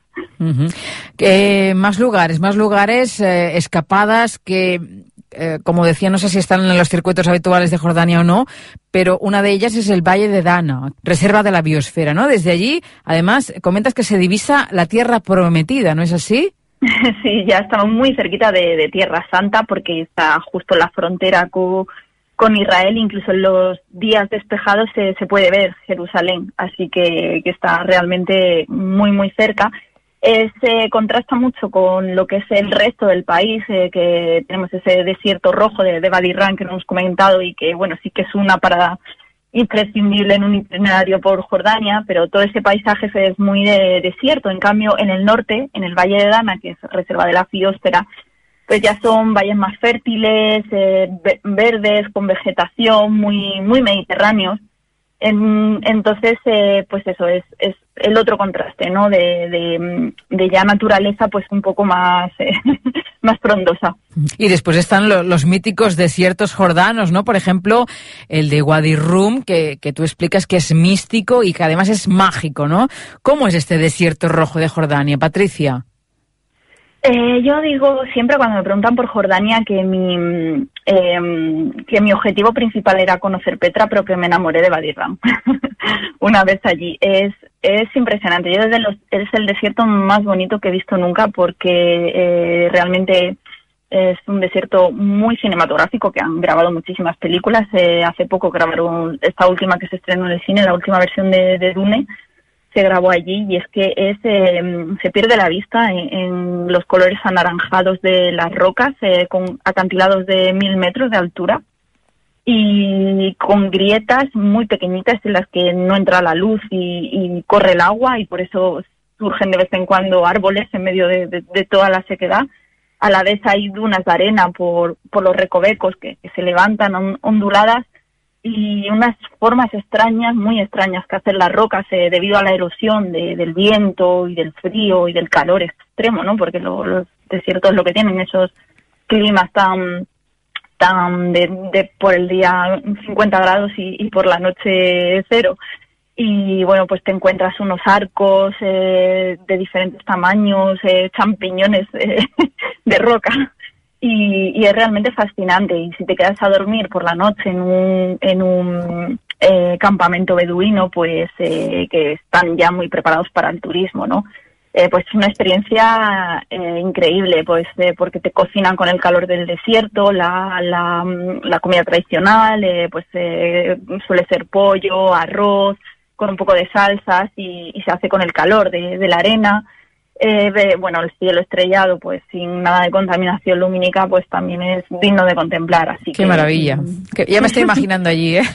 Más lugares, escapadas que... como decía, no sé si están en los circuitos habituales de Jordania o no, pero una de ellas es el Valle de Dana, reserva de la biosfera, ¿no? Desde allí, además, comentas que se divisa la Tierra Prometida, ¿no es así? Sí, ya estamos muy cerquita de Tierra Santa porque está justo en la frontera con Israel, incluso en los días despejados se puede ver Jerusalén, así que está realmente muy, muy cerca. Contrasta mucho con lo que es el resto del país, que tenemos ese desierto rojo de Wadi Rum que no hemos comentado y que, bueno, sí que es una parada imprescindible en un itinerario por Jordania, pero todo ese paisaje es muy de desierto. En cambio, en el norte, en el Valle de Dana, que es reserva de la biosfera, pues ya son valles más fértiles, verdes, con vegetación, muy, muy mediterráneos. Entonces, pues eso es el otro contraste, ¿no? De ya naturaleza, pues un poco más más frondosa. Y después están los míticos desiertos jordanos, ¿no? Por ejemplo, el de Wadi Rum, que tú explicas que es místico y que además es mágico, ¿no? ¿Cómo es este desierto rojo de Jordania, Patricia? Yo digo siempre cuando me preguntan por Jordania que mi objetivo principal era conocer Petra, pero que me enamoré de Wadi Rum una vez allí. Es impresionante. Es el desierto más bonito que he visto nunca porque realmente es un desierto muy cinematográfico que han grabado muchísimas películas. Hace poco grabaron esta última que se estrenó en el cine, la última versión de Dune. Se grabó allí y es que se pierde la vista en los colores anaranjados de las rocas, con acantilados de 1000 metros de altura y con grietas muy pequeñitas en las que no entra la luz y corre el agua y por eso surgen de vez en cuando árboles en medio de toda la sequedad. A la vez hay dunas de arena por los recovecos que se levantan onduladas y unas formas extrañas, muy extrañas que hacen las rocas debido a la erosión del viento y del frío y del calor extremo, ¿no? Porque los desiertos lo que tienen esos climas tan de por el día 50 grados y por la noche 0. y bueno, pues te encuentras unos arcos de diferentes tamaños, champiñones de roca, y es realmente fascinante. Y si te quedas a dormir por la noche en un campamento beduino, pues que están ya muy preparados para el turismo, ¿no? Pues es una experiencia increíble, pues porque te cocinan con el calor del desierto, la comida tradicional, pues suele ser pollo, arroz, con un poco de salsas, y se hace con el calor de la arena. Bueno, el cielo estrellado, pues sin nada de contaminación lumínica, pues también es digno de contemplar. Así Qué maravilla. Ya me estoy imaginando allí, ¿eh?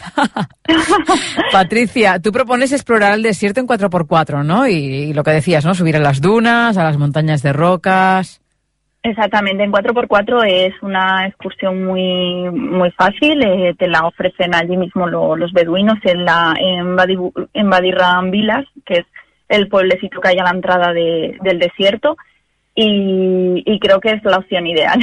Patricia, tú propones explorar el desierto en 4x4, ¿no? Y lo que decías, ¿no? Subir a las dunas, a las montañas de rocas. Exactamente, en 4x4 es una excursión muy fácil, te la ofrecen allí mismo los beduinos en Badirran Vilas, que es el pueblecito que hay a la entrada del desierto, y creo que es la opción ideal.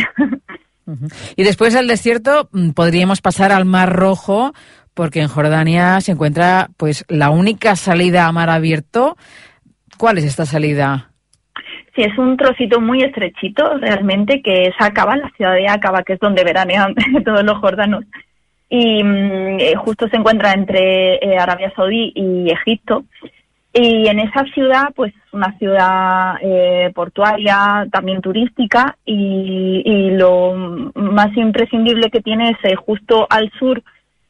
Y después del desierto podríamos pasar al Mar Rojo, porque en Jordania se encuentra pues la única salida a mar abierto. ¿Cuál es esta salida? Sí, es un trocito muy estrechito realmente, que es Aqaba, la ciudad de Aqaba, que es donde veranean todos los jordanos. Y justo se encuentra entre Arabia Saudí y Egipto. Y en esa ciudad, pues una ciudad portuaria, también turística, y lo más imprescindible que tiene es justo al sur.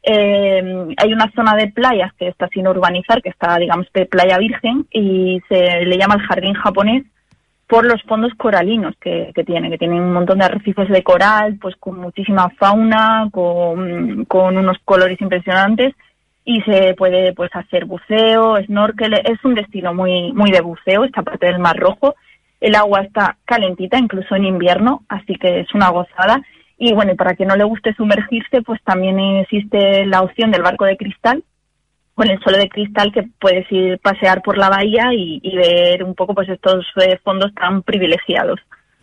Hay una zona de playas que está sin urbanizar, que está, digamos, de playa virgen, y se le llama el jardín japonés por los fondos coralinos que tiene un montón de arrecifes de coral, pues con muchísima fauna, con unos colores impresionantes, y se puede pues hacer buceo, snorkel. Es un destino muy de buceo, esta parte del Mar Rojo. El agua está calentita, incluso en invierno, así que es una gozada. Y bueno, y para quien no le guste sumergirse, pues también existe la opción del barco de cristal, con el suelo de cristal, que puedes ir pasear por la bahía y ver un poco pues estos fondos tan privilegiados.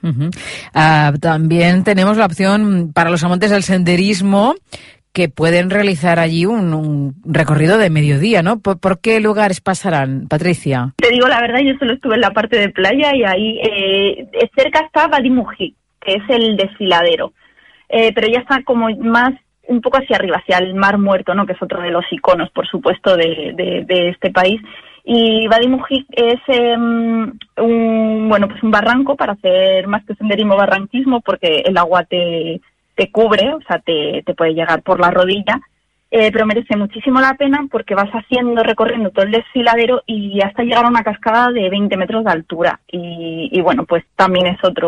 También tenemos la opción para los amantes del senderismo, que pueden realizar allí un recorrido de mediodía, ¿no? ¿Por qué lugares pasarán, Patricia? Te digo la verdad, yo solo estuve en la parte de playa, y ahí cerca está Wadi Muji, que es el desfiladero, pero ya está como más un poco hacia arriba, hacia el Mar Muerto, ¿no? Que es otro de los iconos, por supuesto, de este país. Y Wadi Muji es un barranco para hacer más que senderismo, barranquismo, porque el agua te cubre, o sea, te puede llegar por la rodilla, pero merece muchísimo la pena porque vas recorriendo todo el desfiladero y hasta llegar a una cascada de 20 metros de altura. Y bueno, pues también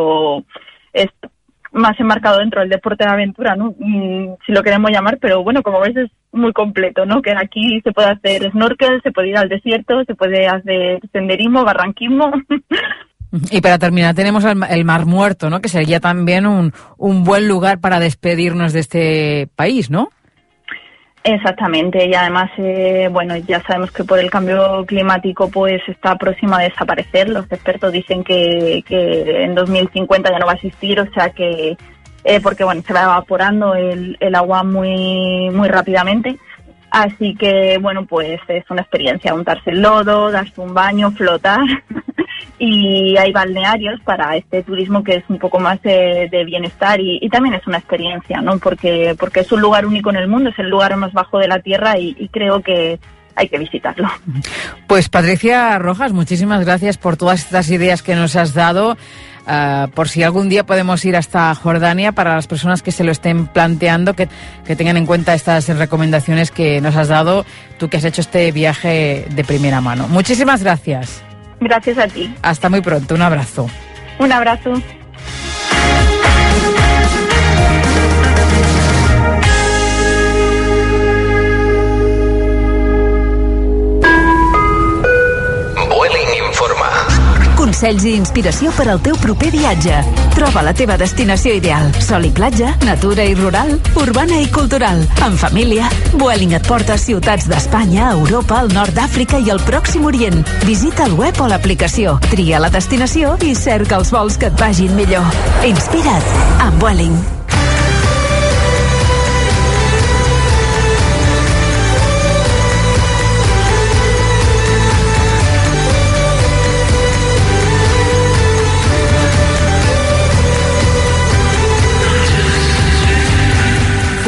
es más enmarcado dentro del deporte de aventura, ¿no? Si lo queremos llamar, pero bueno, como ves, es muy completo, ¿no? Que aquí se puede hacer snorkel, se puede ir al desierto, se puede hacer senderismo, barranquismo. Y para terminar tenemos el Mar Muerto, ¿no? Que sería también un buen lugar para despedirnos de este país, ¿no? Exactamente, y además, ya sabemos que por el cambio climático pues está próximo a desaparecer. Los expertos dicen que en 2050 ya no va a existir, o sea que, porque bueno, se va evaporando el agua muy rápidamente. Así que, bueno, pues es una experiencia, untarse el lodo, darse un baño, flotar. Y hay balnearios para este turismo que es un poco más de bienestar, y también es una experiencia, ¿no? Porque es un lugar único en el mundo, es el lugar más bajo de la tierra, y creo que hay que visitarlo. Pues Patricia Rojas, muchísimas gracias por todas estas ideas que nos has dado. Por si algún día podemos ir hasta Jordania, para las personas que se lo estén planteando, que tengan en cuenta estas recomendaciones que nos has dado, tú que has hecho este viaje de primera mano. Muchísimas gracias. Gracias a ti. Hasta muy pronto, un abrazo. Un abrazo. Vueling informa. Consells i inspiració per al teu proper viatge. Troba la teva destinació ideal. Sol i platja, natura i rural, urbana i cultural. En família, Vueling et porta a ciutats d'Espanya, Europa, el nord d'Àfrica i el Pròxim Orient. Visita el web o l'aplicació, tria la destinació i cerca els vols que et vagin millor. Inspira't amb Vueling.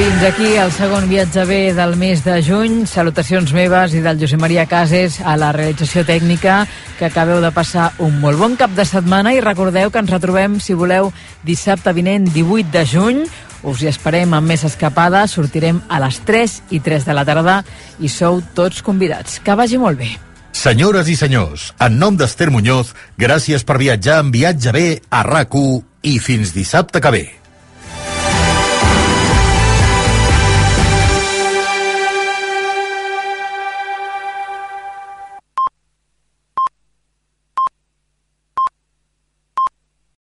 Fins aquí el segon viatge bé del mes de juny. Salutacions meves i del Josep Maria Cases a la realització tècnica, que acabeu de passar un molt bon cap de setmana i recordeu que ens retrobem, si voleu, dissabte vinent, 18 de juny. Us hi esperem amb més escapada. Sortirem a les 3:03 de la tarda i sou tots convidats. Que vagi molt bé. Senyores i senyors, en nom d'Ester Muñoz, gràcies per viatjar en Viatge bé a RAC1 i fins dissabte que ve.